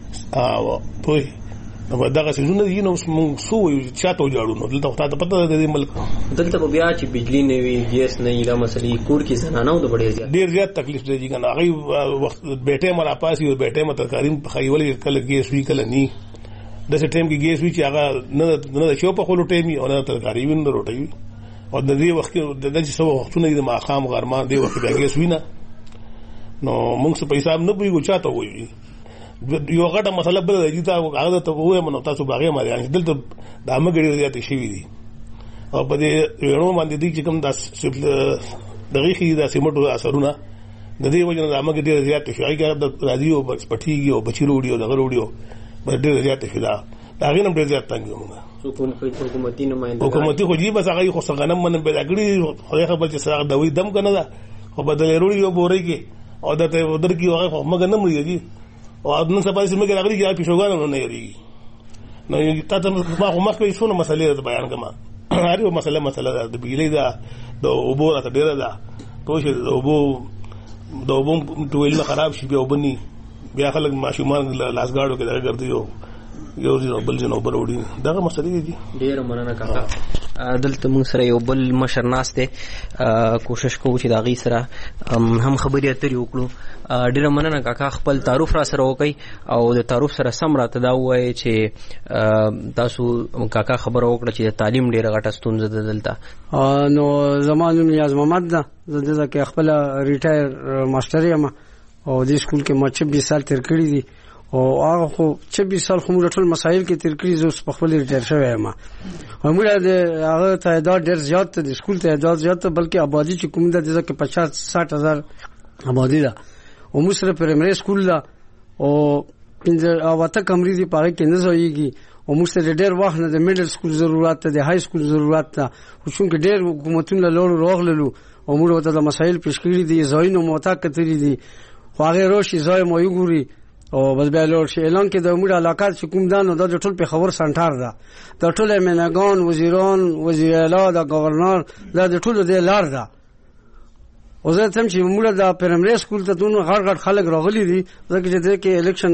پوه دغه سیزونه دي. نو موږ څه وایو، چا ته وجاړو؟ نو دلته خو تا ته پته ده د دې ملک دلته به بیا چې بجلي نه وي، ګیس نه وي، دا مسلې کور کې زنانو د ډېر زیات ډېر زیات تکلیف دی که نه. هغوی وخت بې ټایمه راپاسي او بې ټایمه ترکاري پخوي، ولې کله ګیس وي کله نه. داسې ټایم کې ګیس وي چې هغه نه د شو پخولو ټایم وي او نه د ترکاري وي نه د روټۍ وي. او د دې وخت کې د داسې څه وختونه دي د ماښام غرمه دې وخت کې بیا ګیس وي نه. نو موږ څه په حساب نه پوهېږو چا ته ووایو. یو غټه مسله بله ده چې تا هغه ته ووایم نو تاسو به هغې مریان شي. دلته د عامه ګډې زیاتې شوي دي، او په دې رڼو باندې دوی چې کوم دا دغې ښي دا سیمټو اثرونه د دې وجې نه د عامه ګډې ډېره زیاتې شي. هغې کې راځي او پټېږي او بچي راوړي او دغه راوړي او بس ډېره زیاتې شي. دا د هغې نه هم ډېر زیات تنګ یو موږ. حکومتي نمایندګان حکومتي خو جي بس هغه خو څه غنم منم پیدا کړي، خدای خبر چې څه دوی دم که نه ده، خو به دلې راوړي یو بورۍ کې او درته درکړي، هغه خو مګر نه مري. او نن سبا چې موږ راغلي چې پیشوګانو نه یېرېږي. نو تا ته ما خو مخکې څونه مسلې درته بیان کړم. هر یو مسله مسله ده، د بجلۍ ده، د اوبو راته ډېره ده. پوه شئ، د اوبو د اوبو ټویلونه خراب شي، بیا اوبه ني، بیا خلک ماشومان لاسګاړو کې دغه ګرځي، یو ځای او بل ځای اوبه راوړي. دغه مسلې دي. ډېره مننه کاکا. دلته موږ سره یو بل مشر ناست دی، کوشش کوو چې د هغې سره هم خبرې اترې وکړو. ډېره مننه کاکا، خپل تعارف را سره وکړئ او د تعارف سره سم راته دا ووایئ چې تاسو کاکا خبره وکړه چې د تعلیم ډېره غټه ستونزه ده دلته. نو زما نوم نیاز محمد ده، زه دلته کې خپله ریټایر ماسټر یم او دې سکول کې ما چوبیس سال تېر کړي دي. او هغه خو چوبیس سال خو موږ ټول مسایل کې تېر کړي، زه اوس په خپل ریټایر شوی یم. او موږ د هغه تعداد ډېر زیات دی، د سکول تعداد زیات دی، بلکې آبادي چې کوم ده دلته کې پچاس ساټ هزار آبادي ده. او موږ سره پرایمري سکول ده او پنځه او اته کمرې دي، په هغې کې نه ځایېږي. او موږ ته ډېر وخت نه د میډل سکول ضرورت ته د های سکول ضرورت ته خو چونکې ډېر حکومتونه لوړ راغللو او موږ ته د مسایل پیش کړي دي ځایونه موتا کتري دي خو هغه روشي ځای مو یو ګوري او بس بیا لوړ شي اعلان کې د موږ علاقات چې کوم دانو د ټول په خبر سنټر ده د ټول منګان وزیران وزیر اعلی د گورنر د ټول د لار ده او زه تم چې موږ د پرایمري سکول ته دونو غړ غړ خلک راغلي دي ځکه چې د کې الیکشن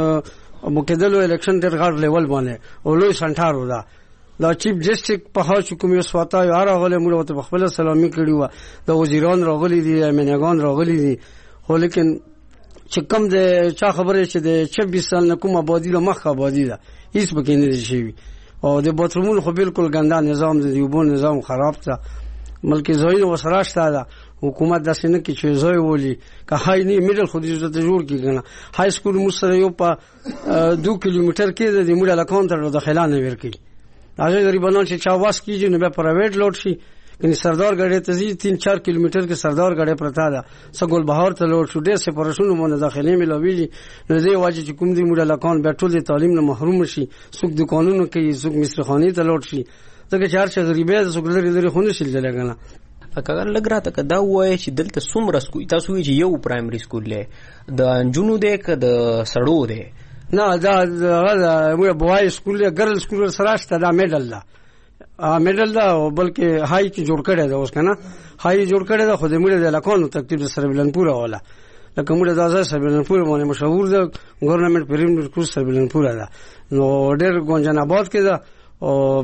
مکدلو الیکشن ډېر غړ لیول باندې او لوی سنټر ودا دا چیف ډیسټریکټ په هغه حکومت یو سواتا یو راغله موږ ته خپل سلامي کړی و د وزیران راغلي دي منګان راغلي دي خو لیکن چې کوم د چا خبره چې د چوبیس سال نه کوم آبادی له مخ آبادی ده هیڅ پکې نه شي او د باترومونو خو بالکل ګندا نظام د دیوبون نظام خراب ته ملک زوی وسره شته حکومت داسې نه کې چې زوی ولي که هاي نه میډل خو دې ته جوړ کیږي هاي سکول مسره یو په دو کیلومتر کې د موږ علاقون ته داخلانه ورکی هغه غریبانو چې چا واس کیږي نو به پرایویټ لوټ شي کني سردار غړې ته زی تین چار کیلومتر کې سردار غړې پرتا ده سګول بهار ته لوټ شو ډېر سپارښتنه مونږ داخلي ملوي نو دې واجب چې کوم دې موږ علاقون به ټول تعلیم نه محروم شي څوک د قانونو کې څوک مصرخاني ته لوټ شي ځکه چې هر څه غریبه څوک لري لري خونه شي لګنه اگر لګ راته کدا وای چې دلته څومره سکول تاسو چې یو پرایمري سکول له د انجونو دی که د سړو دی نه دا دا موږ بوای سکول له ګرل سکول سره شته دا میډل ده ا میډل دا بلکې هاي کې جوړ کړی دا اوس کنه هاي جوړ کړی دا خو دې موږ د لکونو ترتیب سره بلنپور ولا لکه موږ د ازا سره بلنپور باندې مشهور ده ګورنمنت پرایمري سکول سره بلنپور ده نو ډېر ګونجن آباد کې ده او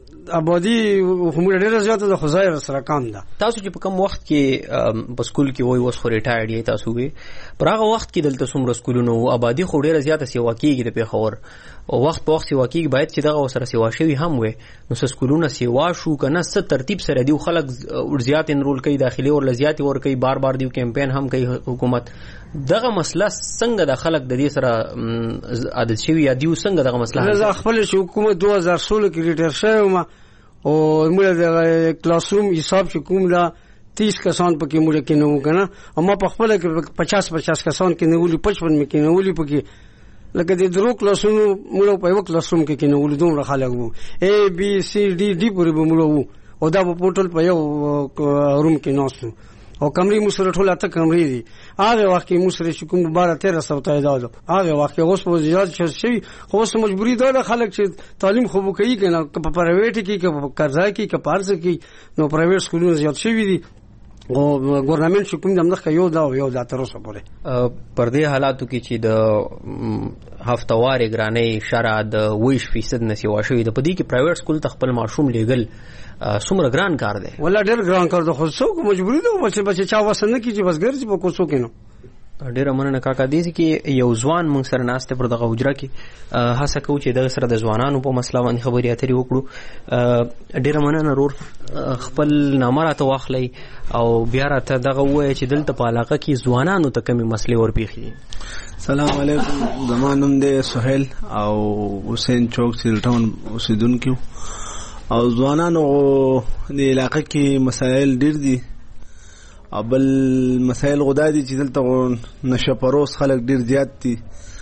آبادی همو ډېر زیاته د خزایر سره کام ده تاسو چې په کوم وخت کې په سکول کې وای اوس خو ریټایرډ یې تاسو وي پر هغه وخت کې دلته څومره سکولونه او آبادی خو ډېر زیاته سیوا کیږي د پیښور او وخت په وخت سیوا کیږي باید چې دغه سره سیوا شوی هم وي نو سکولونه سیوا شو کنه ست ترتیب سره دی خلک زیات انرول کوي داخلي او لزیات ور کوي بار بار دی کمپاین هم کوي حکومت دغه مسله څنګه د خلک د دې سره عادت شوی یا دیو څنګه دغه مسله زه خپل حکومت دوه هزار سولہ کې ریټایر شوم او موږ د کلاس روم حساب چې کوم دا تیس کسان پکې موږ کې نو کنه اما په خپل کې پچاس پچاس کسان کې نو ولي پچپن کې نو ولي پکې لکه د درو کلاسونو موږ په یو کلاس روم کې نو ولي دومره خلک وو اے بی سی ډي ډي پورې به موږ وو او دا په پورټل په یو روم کې نوسو او کمرې مسره ټول اته کمرې دي هغه وخت کې مسره چې کوم بارہ تیرہ سو تعداد هغه وخت کې اوس په زیات شي خو اوس مجبوری ده خلک چې تعلیم خو کوي کنه په پرایویټ کې کې قرضه کې کې پارس کې نو پرایویټ سکولونه زیات شوي دي او ګورنمنت چې کوم دمنه یو دا یو دا تر اوسه پورې پر دې حالاتو کې چې د هفتوار ګرانې شرع د ویش فیصد نسیوا شوی د پدې کې پرایویټ سکول تخپل ماشوم لګل څومره ګران کار دی ولا ډېر ګران کار دی خو څوک مجبوری ده چې بچي چا وسنه کیږي بس ګرځي په کوڅو کې نو ډېر مننه کاکا دې کې یو ځوان موږ سره ناشته پر دغه حجره کې هڅه کوو چې دغه سره د ځوانانو په مسله باندې خبرې اترې وکړو ډېر مننه رور خپل نامه راته واخلئ او بیا راته دغه ووایه چې دلته په علاقه کې ځوانانو ته کومې مسلې ورپېښې سلام علیکم زما نوم دی سهیل او حسین چوک سیلټاون اوسېدونکی او ځوانانو د علاقه کې مسایل ډېر دي او بل مسایل غدا دي چې دلته نشه پروس خلک ډېر زیات دي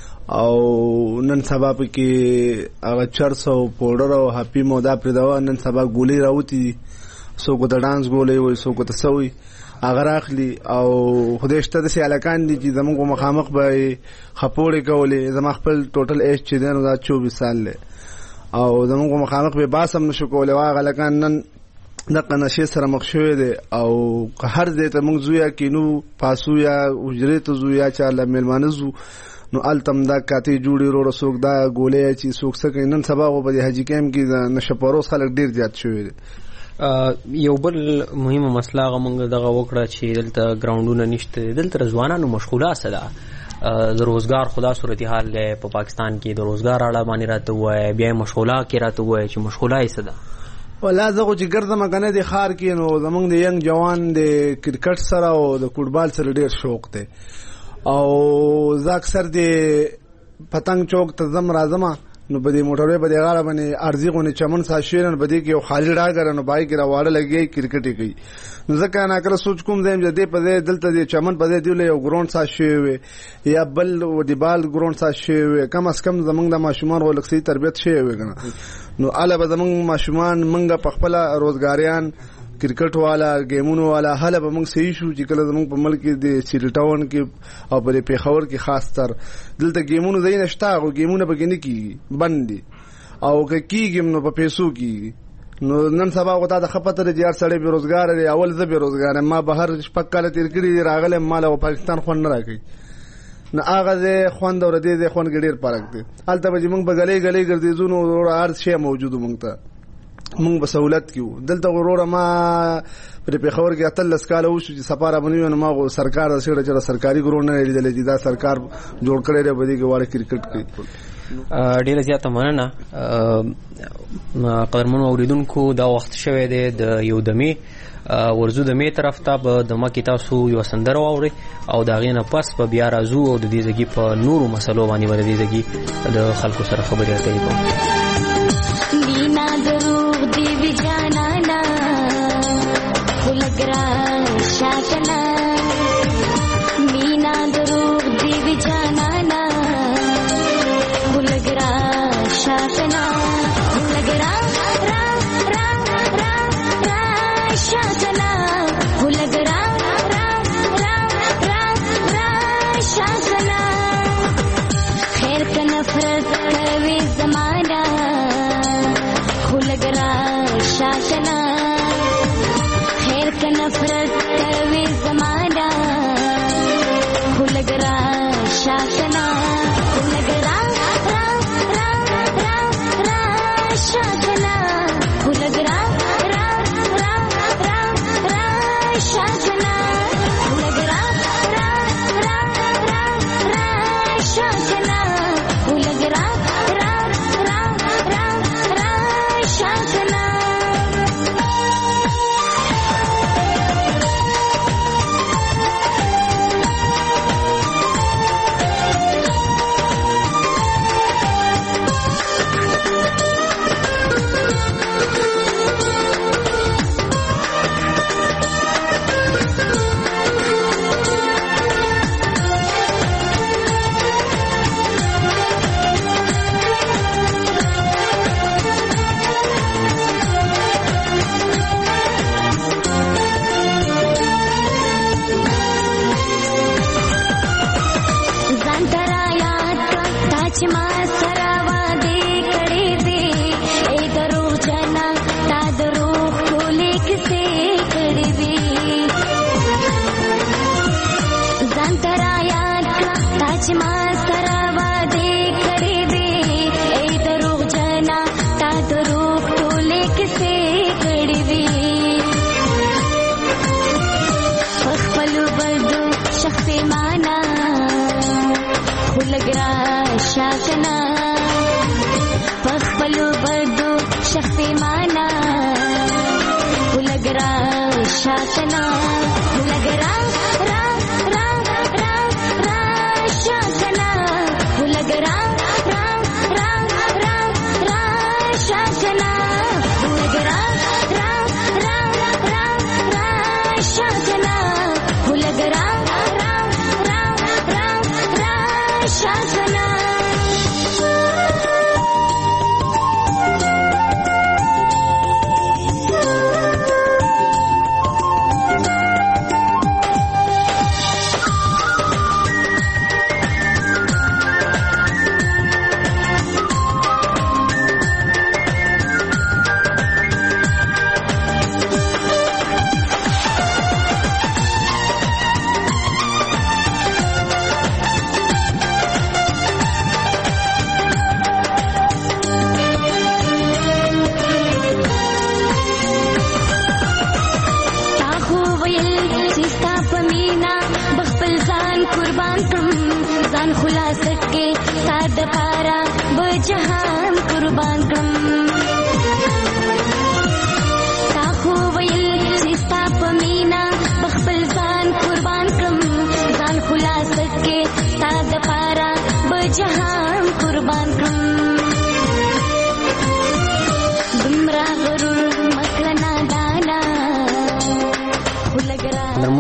او نن سبا په کې هغه چرس او پوډر او هپی مودا پر دا نن سبا ګولې راوتی دي څوک د ډانس ګولې وي څوک ته سوي هغه راخلي او خدای شته د سیالکان دي چې زموږ مخامخ به خپوړې کولې زما خپل ټوټل ایج چې دی نو دا چوبیس سال دی او زموږ مخامخ به باسم نشو کولای واغه لکان نن دغه نشي سره مخ شوی دی او هر ځای ته موږ زویا کینو پاسو یا حجرې ته زویا چې الله ملمانه زو نو التم دا کاته جوړي رو رسوک دا ګولې چې څوک څنګه نن سبا غو په حاجی کیم کې نشپروس خلک ډیر زیات شوی دی یو بل مهمه مسله غوږ دغه وکړه چې دلته ګراوندونه نشته دلته ځوانانو مشغوله سره د روزګار خدا صورتحال له په پاکستان کې د روزګار اړه باندې راته وای بیا مشغوله کې راته وای چې مشغوله یې صدا ولا زغه چې ګرځم کنه د خار کې نو زمونږ د ینګ جوان د کرکټ سره او د فوټبال سره ډیر شوق دی او زه اکثر د پتنګ چوک ته زم راځم نو بده موټروي بده غاړه باندې ارزي غونې چمن ساشین بده کې یو خالي ډاګر نو بای کې راواړه لګي کرکټ کوي نو ځکه نه کړ سوچ کوم زم دې په دې دلته دې چمن په دې دی یو ګراوند ساشي وي یا بل و دی بال ګراوند ساشي وي کم اس کم زمنګ د ماشومان ولکسي تربيت شي وي کنه نو اله به زمنګ ماشومان منګه په خپل روزګاریان کرکټ والا گیمونو والا هله به موږ صحیح شو چې کله زموږ په ملک د سیل ټاون کې او په پیښور کې خاص تر دلته گیمونو ځای نشته او گیمونه به کې نه کیږي بندي او که کیږي نو په پیسو کې نو نن سبا غوته د خپتر جار سړی بیروزګار دی اول زه بیروزګار ما بهر شپک کاله تیر کړی راغله مال او پاکستان خون نه راکې نه هغه د خوند اور دې د خون ګډیر فرق دی البته به موږ بغلې غلې ګرځې زونو ارز شی موجود مونږ ته مونږ په سہولت کیو دلته وروره ما پر پیښور کې اتل لسکاله وشو چې سفاره بنوي نو ما سرکار د سره چې سرکاري ګرون نه لیدل چې دا سرکار جوړ کړی دی بده کې واړه کرکټ کوي ډیره زیاته مننه قدرمنو اوریدونکو دا وخت شوه دی د یو دمي ورزو د می طرف ته به د مکی تاسو یو سندره واوري او دا غینه پس په بیا راځو او د دې ځګي په نورو مسلو باندې ور دي ځګي د خلکو سره خبرې اترې کوو بینا دروغ دی بجانا نا خلګرا شاکنا بینا دروغ دی بجانا نا خلګرا شاکنا خلګرا را را را را شاکنا خلګرا را را را را شاکنا خیر کا نفرت کوي زمانہ خلګرا شاکنا خیر کا نفرت کوي زمانہ خلګرا شاکنا خلګرا را را را را شاکنا خلګرا را را را را شاکنا خلګرا را را را را شاکنا خلګرا را را را را شاکنا شاکنا پخپلو بردو شخص مانا خلګرا شاکنا خلګرا را را را را شاکنا خلګرا را را را را شاکنا خلګرا را را را را شاکنا خلګرا را را را را شاکنا जहान कुर्बान कम ताखो वयल सिस्ता पमीना बखबल जान कुर्बान कम जान खुला सके ताद पारा बजहान कुर्बान कम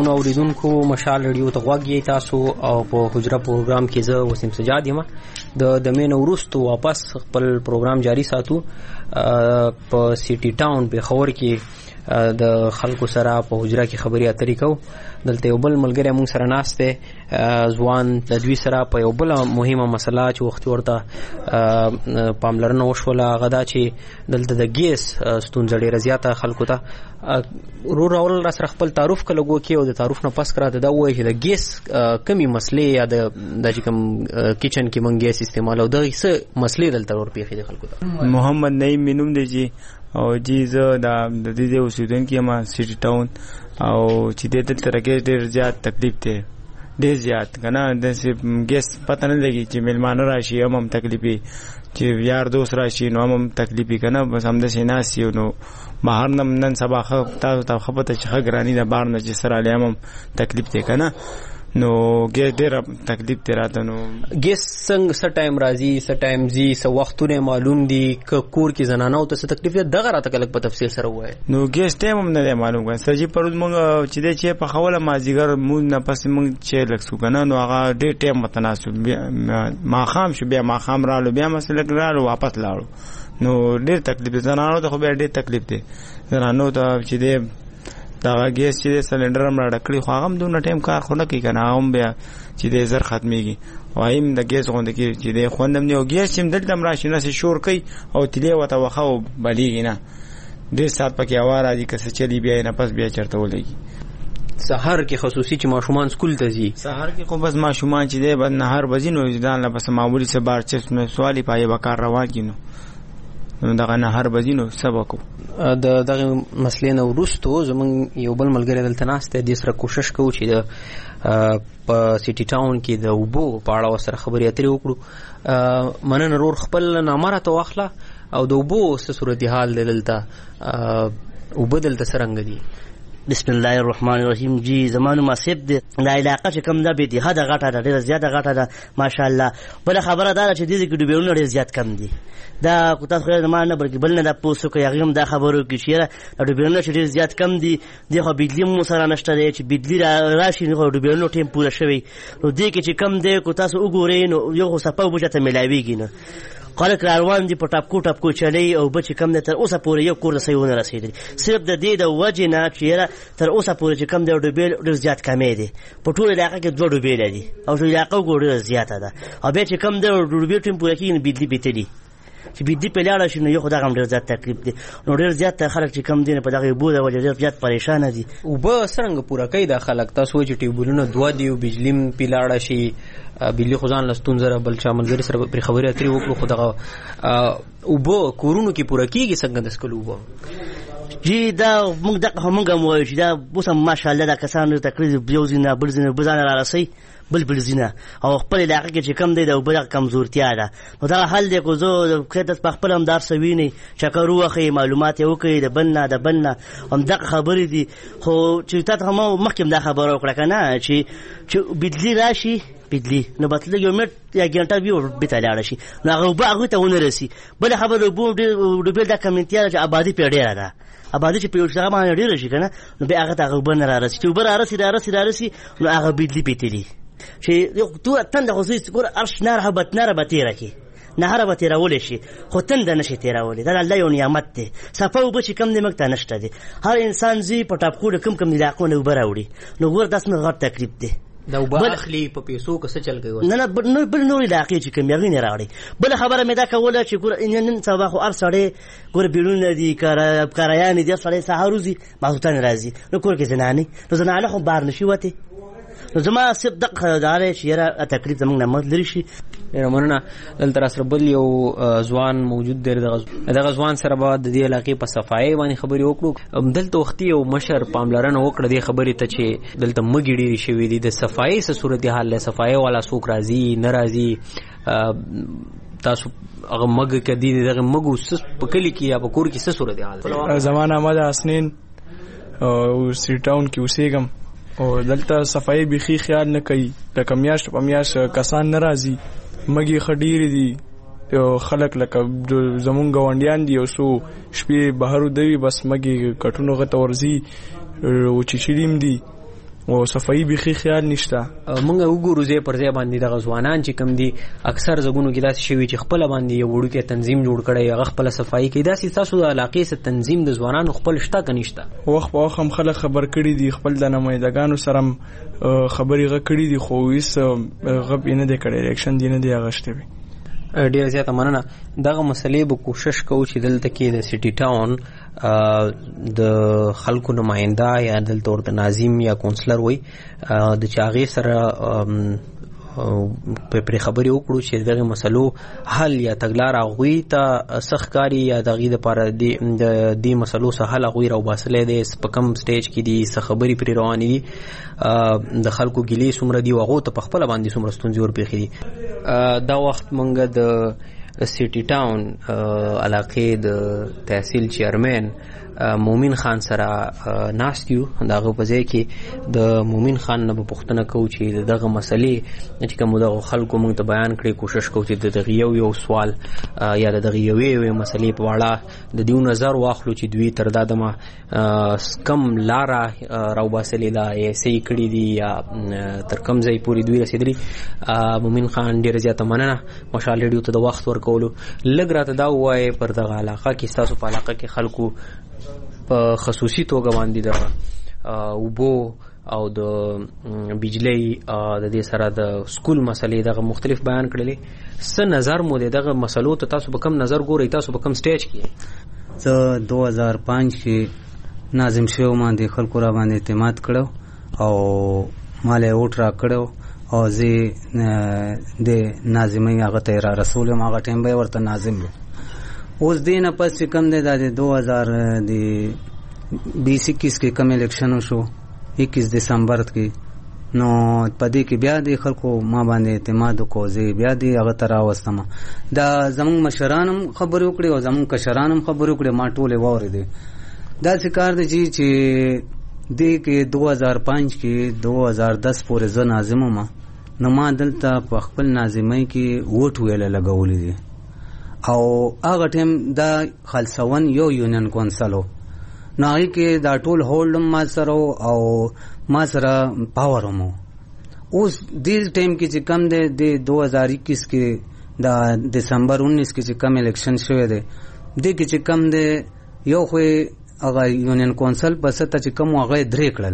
قدرمنو اوریدونکو مشال ریډیو ته غوږی تاسو او په حجره پروګرام کې زه وسیم سجاد یم د د مین ورستو واپس خپل پروګرام جاری ساتو په سیټي ټاون په خور کې د خلکو سره په حجره کې خبري اترې کو دلته یو بل ملګری مونږ سره ناشته ځوان د دوی سره په یو بل مهمه مسله چې وخت ورته پاملرنه وشوله غدا چې دلته د ګیس ستونزه ډیره زیاته خلکو ته رو راول را سره خپل تعارف کله گو کې او د تعارف نه پس کراته دا وایي چې د ګیس کمی مسلې یا د د کوم کچن کې مونږ ګیس استعمال او د څه مسلې دلته ور پیښې د خلکو ته. محمد نعیم مینوم دی جی او جی زه د دې اوسیدونکو یم سیټي ټاون او چې د دلته راګې ډېر زیات تکلیف دی ډېر زیات کنه د ګیس پته نه لګي چې ملمانه راشي هم هم تکلیفي چې یار دوست راشي نو هم تکلیفي کنه بس هم د سیناسي نو بهر نم نن سبا خو تاسو ته خبره چې خګرانی د بار نه چې سره علي هم تکلیف دی کنه نو ګیس ډېر تکلیف دی راته نو ګیس څنګه څه ټایم راځي څه ټایم زی څه وختونه معلوم دي ک کور کې زنانه او څه تکلیف دی دغه راته کله په تفصیل سره وای نو ګیس ټایم هم نه معلوم کړ سجی پروز مونږ چې د چې په خوله مازیګر مونږ نه پس مونږ چې لکسو کنه نو هغه ډېر ټایم متناسب ما خام شو بیا ما خام رالو بیا مسله رالو واپس لاړو نو ډېر تکلیف زنانو ته خو بیا ډېر تکلیف دی زنانو ته چې دی دا ګیس چې سلندر هم راډکړي خو هغه دونه ټایم کار خو نه کوي کنه هم بیا چې د زر ختميږي وایم د ګیس غونډه کې چې د خوندم نه ګیس چې دلته راشي نه شور کوي او تلی وته وخه بلیږي نه ډېر سات پکې اواز راځي که څه چلی بیا نه پس بیا چرته ولګي سحر کې خصوصي چې ماشومان سکول ته ځي سحر کې خو بس ماشومان چې دی بس نهار بځي نو ځان له بس معمولی څه بار چې سوالي پای وکړ روان کینو نو دغه نهار بځي نو سبق د دغه مسلې نه ورستو زمونږ یو بل ملګری دلته ناسته د سره کوشش کوو چې د په سیټي ټاون کې د اوبو په اړه سره خبرې اترې وکړو مننه رور خپل نامره ته واخله او د اوبو څه صورتحال دی دلته اوبه دلته څرنګه دي بسم الله الرحمن الرحیم جی زمانو ماسب دی دا علاقه چې کم ده به دی حد غټه ده ډیره زیاته غټه ده ماشاءالله بل خبره ده چې دې کې ډوبېونه ډیر زیات کم دي دا کوته خو نه نه بلکې بل نه د پوسو کې هغه هم دا خبرو کې چې ډوبېونه ډیر زیات کم دي د خو بجلی مو سره نشته دی چې بجلی راشي نو ډوبېونه ټیم پوره شوی نو دې کې چې کم دی کو تاسو وګورئ نو یو صفه بوجته ملاويږي نه خلک روان دي په ټاپکو ټاپکو چلی او بچ کم نه تر اوسه پورې یو کور رسېونه رسیدلی صرف د دې د وجه نه چې تر اوسه پورې چې کم دی ډوبېل ډېر زیات کمې دي په ټول علاقه کې دوه ډوبېل دي او ټول علاقه ګوره زیاته ده او بیا چې کم دی ډوبېل ټیم پورې کې بجلی بیتلی چې بجلی په لاړه شي نو یو خدای هم ډېر زیات تکلیف دی نو ډېر زیات خلک چې کم دي په دغه بو د وجه ډېر زیات پریشان دي او به څنګه پوره کوي د خلک تاسو چې ټیبلونه دوه دی او بجلی په لاړه شي بجلی خزان لستون زره بل چا ملګری سره پر خبرې اترې وکړو خو دغه او به کورونو کې پوره کیږي څنګه د سکلو وو جی دا موږ دغه موږ مو چې دا اوس ماشاءالله دا کسان تقریبا یو ځینه بل ځینه بزانه را رسي بل بل زینه او خپل علاقه کې چې کم دی د بل کمزورتیا ده نو دا حل دی کو زه کته په خپل هم دار سوینه چکر وخی معلومات یو کوي د بلنا د بلنا هم دغه خبرې دي خو چې تاسو هم مخکې دا خبره وکړه کنه چې چې بجلی راشي بجلی نو بتل یو منټ یا ګنټه ویو به تلاړ شي نو هغه به هغه ته ونه رسی بل خبره بو د بل د کمنټیا چې آبادی پیډه ده آبادی چې په ځای باندې ډیر شي کنه نو به هغه ته بن را رسی چې بر را رسی را رسی را رسی نو هغه بجلی پیټلی چې تو تند خصوصي ګور ارش نار هبت نار به تیرا کی نهر به تیرول شي خو تند نشي تیرول دا الله یو نعمت دی صفه وب چې کم نیمه نشته دی هر انسان زی په ټاپکو کم کم علاقو نه وبراوړي نو ګور داس نه غټ تکلیف دی دا وب اخلي په پیسو کې څه چل کوي نه نه بل نور علاقې چې کم یغې نه راوړي بل خبره مې دا کوله چې ګور نن سبا خو ار سړی ګور بیرون دي کار کاریان دي سړی سهاروزي مازوتان راځي نو کور کې زنانه نو زنانه خو بار نشي وته نو زما صدق دارې چې را تکلیف زمونږ نه مد لري شي رمنه دلته سره بل یو ځوان موجود دی دغه ځوان سره به د دې علاقې په صفای باندې خبرې وکړو دلته وختي او مشر پاملرنه وکړه د خبرې ته چې دلته مګی ډېری شوی دی د صفای سره صورتحال له صفای والا څوک راځي ناراضي تاسو هغه مګ کدي دغه مګو سس په کلی کې یا په کور کې څه صورتحال زمان احمد حسنین او سی ټاون کې اوسېږم او دلته صفای بيخي خیال نه کوي لکه میاشت په میاشت کسان ناراضي مګي خډيري دي یو خلک لکه زمون غونډیان دي او سو شپې بهر دوی بس مګي کټونو غته ورزي او چچړیم دي او صفایي بيخي خیال نشته. مونږ وګورو زه پر ځای باندې د ځوانان چې کم دي اکثر زګونو کې داسې شوی چې خپل باندې یو وړوکی تنظیم جوړ کړي هغه خپل صفایي کوي. داسې تاسو د علاقې سره تنظیم د ځوانانو خپل شته که نشته؟ وخت په وخت هم خلک خبر کړي دي، خپل د نمایندګانو سره خبرې غ کړي دي، خو هیڅ غب یې نه دی کړی، ریاکشن دی نه دی اغشته وي. ډیر زیاته مننه. دغه مسلې به کوشش کوو چې دلته کې د سټي ټاون د خلکو نماینده یا دلته ورته ناظم یا کونسلر وي د چاغې سره پر خبرې وکړو چې دغه مسلو حل یا تګلار هغوی ته سخت کاری یا دغې دپاره د دې مسلو څه حل هغوی راوباسلی دی، په کوم سټیج کې دي، څه خبرې پرې روانې دي، د خلکو ګیلې څومره دي او هغو ته په خپله باندې څومره ستونزې ورپېښې دي. دا وخت موږ د سټي ټاون علاقې د تحصیل چیرمن مومن خان سره ناست یو. د هغه په ځای کې د مومن خان نه به پوښتنه کوو چې دغه مسلې چې کوم دغه خلکو موږ ته بیان کړي، کوشش کوو چې د دغه یو یو سوال یا د دغه یوې یوې مسلې په اړه د دوی نظر واخلو چې دوی تر دا دمه کم لاره راوباسلې ده یا صحیح کړي دي یا تر کم ځای پورې دوی رسېدلي. مومن خان ډېره زیاته مننه مشال ریډیو ته د وخت ورکولو. لږ راته دا ووایئ پر دغه علاقه کې ستاسو په علاقه کې خلکو په خصوصي توګه باندې د اوبو او د بجلی د دې سره د سکول مسلې دغه مختلف بیان کړلې، څه نظر مو دی دغه مسلو ته؟ تاسو په کم نظر ګورئ؟ تاسو په کم سټیج کې؟ زه دو هزار پنځ کې ناظم شوی باندې خلکو را باندې اعتماد کړو او مال یې ووټ را کړو او زه د ناظمۍ هغه ته را رسولم. هغه ټایم به ورته ناظم و. اوس دې نه پس چې کم دی دا د دو هزار د بیس اکیس کې کم الیکشن وشو اکیس دسمبر کې، نو په دې کې بیا د خلکو ما باندې اعتماد وکړو، زه بیا دې هغه ته راوستم. دا زمونږ مشران هم خبرې وکړې او زمونږ کشران هم خبرې وکړې، ما ټولې واورېدې. داسې کار دی چې دې کې دو هزار پنځ کې دو هزار دس پورې زه ناظم وم، نو ما دلته په خپل ناظمۍ کې ووټ ویله لګولی دي او هغه ټایم دا خلصون یو یونین کونسل و، نو هغې کې دا ټول هولډ هم ما سره او ما سره پاور هم و. اوس دې ټایم کې چې کم دی د دو هزار اکیس کې دا دسمبر انیس کې چې کم الیکشن شوی دی، دې کې چې کم دی یو خو هغه یونین کونسل په سطح چې کم و هغه یې درې کړل،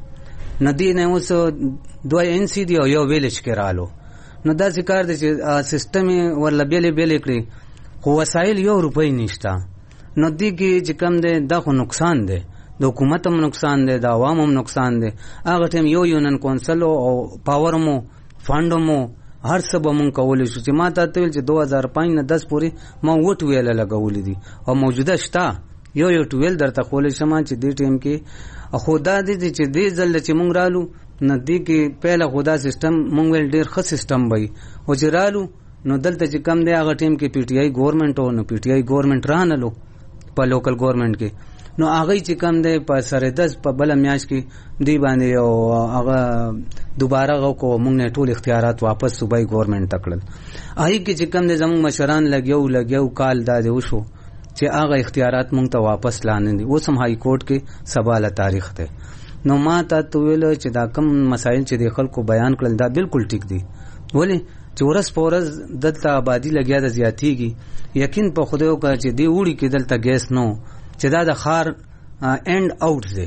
نو دې نه اوس دوه این سی دي او یو ویلیج کې رالو. نو داسې کار دی چې سیسټم یې ورله بېلې بېلې کړي خو وسایل یو روپۍ نشته. نو دې کې چې کم دی دا خو نقصان دی، د حکومت هم نقصان دی، د عوام هم نقصان دی. هغه ټایم یو یونین کونسل او پاور مو فنډ مو هر څه به مونږ کولی شو. چې ما ته ته ویل چې دو هزار پنځ نه دس پورې ما ووټ ویله لګولی دي او موجوده شته یو یو ټویل درته خولی شم چې دې ټایم کې. خو دا دی چې دې ځل چې مونږ رالو نو دې کې پهله خو دا سیسټم مونږ ویل ډېر ښه سیسټم به وي، او چې رالو نو دلته چې کم دی هغه ټایم کې پی ټي آی ګورنمنټ و، نو پی ټي آی ګورنمنټ رانلو په لوکل ګورنمنټ کې، نو هغه چې کم دی په سره دس په بله میاشت کې دوی باندې او هغه دوباره هغه کو مونږ نه ټول اختیارات واپس صوبایي ګورنمنټ ته کړل. هغې کې چې کم دی زمونږ مشران لګیو لګیو کال دا دی وشو چې هغه اختیارات مونږ ته واپس لانه دي. اوس هم های کورټ کې سباله تاریخ دی. نو ما ته ته ویل چې دا کم مسایل چې د خلکو بیان کړل دا بالکل ټیک دي، ولې چې ورځ په ورځ دلته آبادي لګیا ده زیاتېږي. یقین په خدای وکړه چې دې اوړي کې دلته ګیس نو چې دا د ښار اینډ آوټ دی،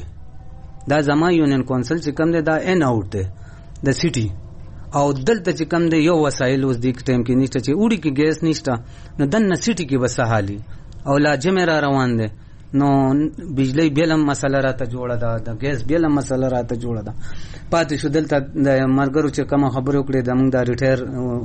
دا زما یونین کونسل چې کم دی دا اینډ آوټ دی د سټي، او دلته چې کم دی یو وسایل اوس دې ټایم کې نشته چې اوړي کې ګیس نشته، نو دننه سټي کې به څه حالي او لا جمع را روان دی. نو بجلی بیلم مسله راته جوړه ده، د ګیس بیلم مسله راته جوړه ده. پاتې شو دلته د مرګرو چې کومه خبرې وکړې زموږ د ریټایر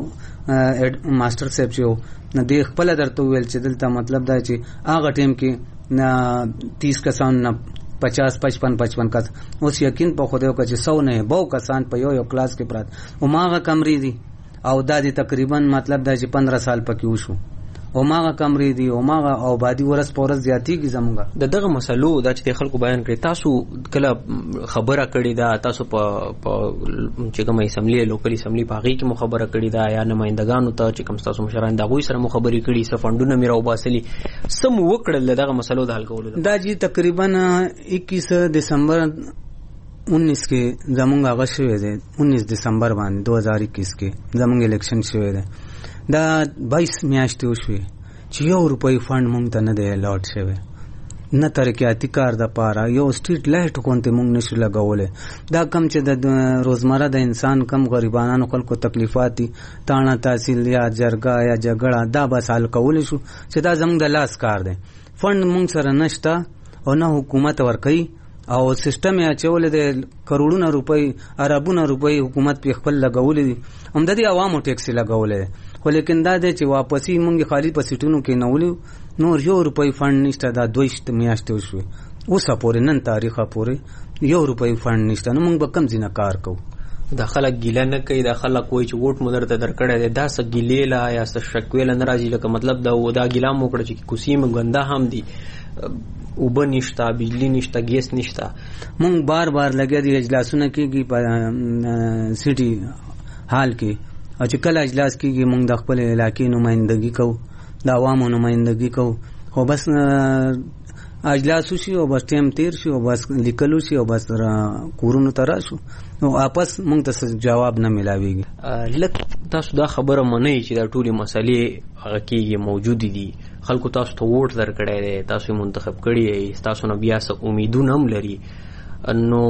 ماسټر صاحب چې و نو دې خپله درته وویل چې دلته مطلب دا چې هغه ټایم کې نه تیس کسان نه پچاس پچپن پچپن کس، اوس یقین په خدای وکړه چې سو نه بو کسان په یو یو کلاس کې پراته او ماغه کمرې دي او دا دې تقریبا مطلب دا چې پندرہ سال پکې وشو او ماغه کمرې دي او ماغه او بادي ورس پورس زیاتېږي. زمونږه د دغه مسلو دا چې خلکو بیان کړي، تاسو کله خبره کړې ده؟ تاسو په چې کومه اسمبلی لوکل اسمبلی په هغې کې مو خبره کړې ده یا نمایندګانو ته چې کوم ستاسو مشران د هغوی سره مو خبرې کړي؟ څه فنډونه مې راوباسلي؟ څه مو وکړل د دغه مسلو د حل کولو؟ دا چې تقریبا اکیس دسمبر उन्नीस کې زمونږ هغه شوی دی उन्नीस دسمبر باندې दो हज़ार इक्कीस کې زمونږ الیکشن شوی دی دا बाईस میاشتې وشوي چې یو روپۍ فند مونږ ته نه دی الاټ شوی نه ترقیاتي کار د پاره یو سټریټ لایټ کوونته مونږ نشو لګولې دا کم چې د روزمره د انسان کم غریبانو خلکو تکلیفات دي تاڼه تحصیل یا جرګه یا جګړه دا بس حل کولی شو چې دا زموږ د لاس کار دی فند مونږ سره نشته او نه حکومت ورکوي او سیستم یې اچولی دی کروڑونه روپۍ اربونه روپۍ حکومت پې خپل لګولی دي همدا د عوامو ټیکس یې لګولی دی خو لیکن دا دی چې واپسي مونږ خالي په سیټونو کې نولو نور یو روپۍ فند نشته دا دویشت میاشتې وشوې اوسه پورې نن تاریخه پورې یو روپۍ فند نشته نو مونږ به کم ځینه کار کوو دا خلک ګیله نه کوي دا خلک وایي چې ووټ مو درته درکړی دی دا څه ګیلې له یا څه شکوې له نه راځي لکه مطلب دا دا ګیله مو وکړه چې کوڅې مو ګنده هم دي اوبه نشته بجلی نشته ګیس نشته مونږ بار بار لګیا دي اجلاسونه کېږي په سیټي حال کې او چې کله اجلاس کېږي مونږ د خپل علاقې نمایندګي کوو د عوامو نمایندګي کوو خو بس اجلاس وشي او بس ټیم تیر شي او بس لیکلو شي او بس کورونو ته راشو نو واپس مونږ ته جواب نه ملاویږي لکه تاسو دا خبره منئ چې دا ټولې مسلې هغه کېږي موجودې دي خلکو تاسو ته ووټ درکړی دی تاسو یې منتخب کړي یې تاسو نه بیا څه امیدونه هم لري نو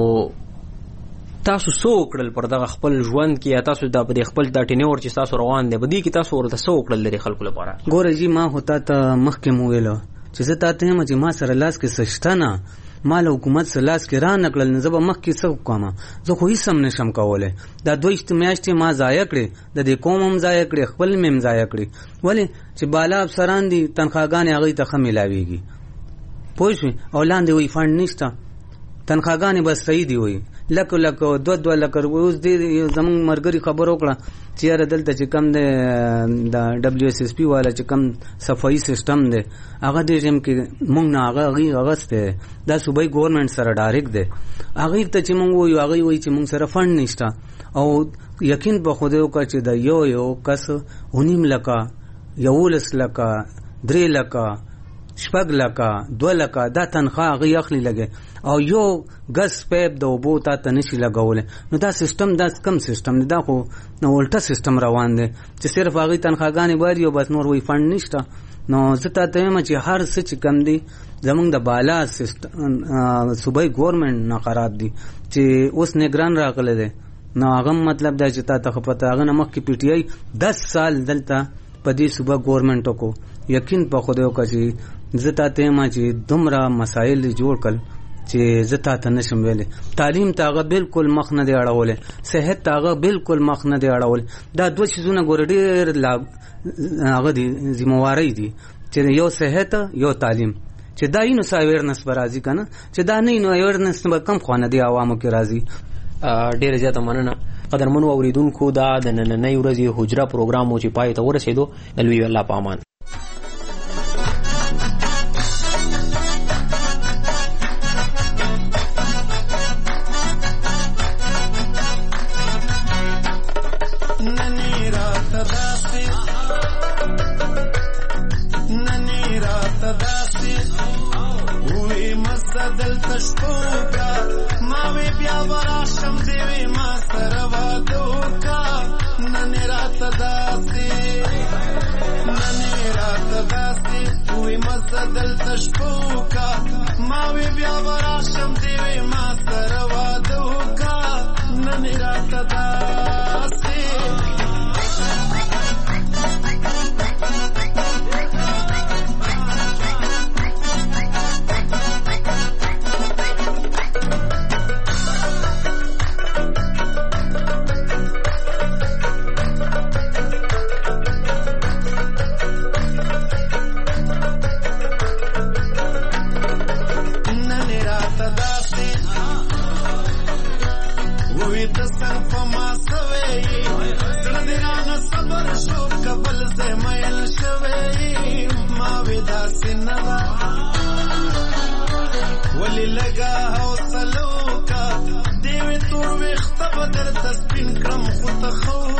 تاسو څه وکړل پر دغه خپل ژوند کې یا تاسو دا په خپل دا ټینور چې تاسو روان دی په دې کې تاسو ورته څه وکړل لري خلکو لپاره ګوره جي ما خو تا ته مخکې مو ویلو چې زه تا ته یم چې ما سره لاس کې څه شته نه ما له حکومت سره لاس کې را نه کړل نو زه به مخکې څه وکړم زه خو هېڅ هم نشم کولی دا دویشت میاشتې ما ضایع کړې د دې قوم هم ضایع کړې خپل مې هم ضایع کړې ولې چې بالا افسران دي تنخواګانې هغوی ته ښه میلاویږي پوه شوې او لاندې وایي فنډ نشته تنخواګانې بس صحیح دي وایي لکه لکه دوه دوه لکه روپۍ اوس دې زموږ ملګري خبره وکړه چې یاره دلته چې کم دی د ډبلیو ایس ایس پي والا چې کم صفایي سیسټم دی هغه دې ټایم کې مونږ نه هغه هغې اغستی دا صوبایي ګورنمنټ سره ډایرکټ دی هغې ته چې مونږ وایو هغې وایي چې مونږ سره فنډ نشته او یقین په خدای وکړه چې د یو یو کس اونیم لکه یولس لکه درې لکه شپږ لکه دوه لکه دا تنخوا هغې اخلي لګې او یو ګز پیپ د اوبو تا ته نشي لګولی نو دا سیسټم دا کم سیسټم دی دا خو نو الټه سیسټم روان دی چې صرف هغې تنخواګانې باري او بس نور وایي فنډ نشته نو زه تا ته وایم چې هر څه چې کم دی زموږ د بالا صوبایي ګورنمنټ نقرات دي چې اوس نګران راغلی دی نو هغه مطلب دا چې تا ته خو پته هغه نه مخکې پی ټي آی دس سال دلته په دې صوبه ګورنمنټ وکړو یقین په خدای وکړه چې زه تا ته یم چې دومره مسایل جوړ کړل چې زه تا ته نشم ویلی تعلیم ته هغه بالکل مخ نه دی اړولی صحت ته هغه بالکل مخ نه دی اړولی دا دوه څیزونه ګوره ډېر هغه دي ذموارۍ دي چې یو صحت یو تعلیم چې دا یې نو څه اویرنس به راځي که نه چې دا نه یې نو اویرنس به کم خوانه دی عوامو کې راځي ډېره زیاته مننه قدرمنو اورېدونکو دا د نننۍ ورځې حجره پروګرام و چې پای ته ورسېدو د لوی الله په امان دلته شپوکا ما وی بیا وراشم دیوی ما سره وادوکا ننې راته داسې ننې راته داسې وی مزه دلته شپوکا ما وی بیا وراشم دیوی ما سره وادوکا ننې راته داسې ولی لگا حوصلو کا دیوی تور ویخت بدر تسپین کرم خود خو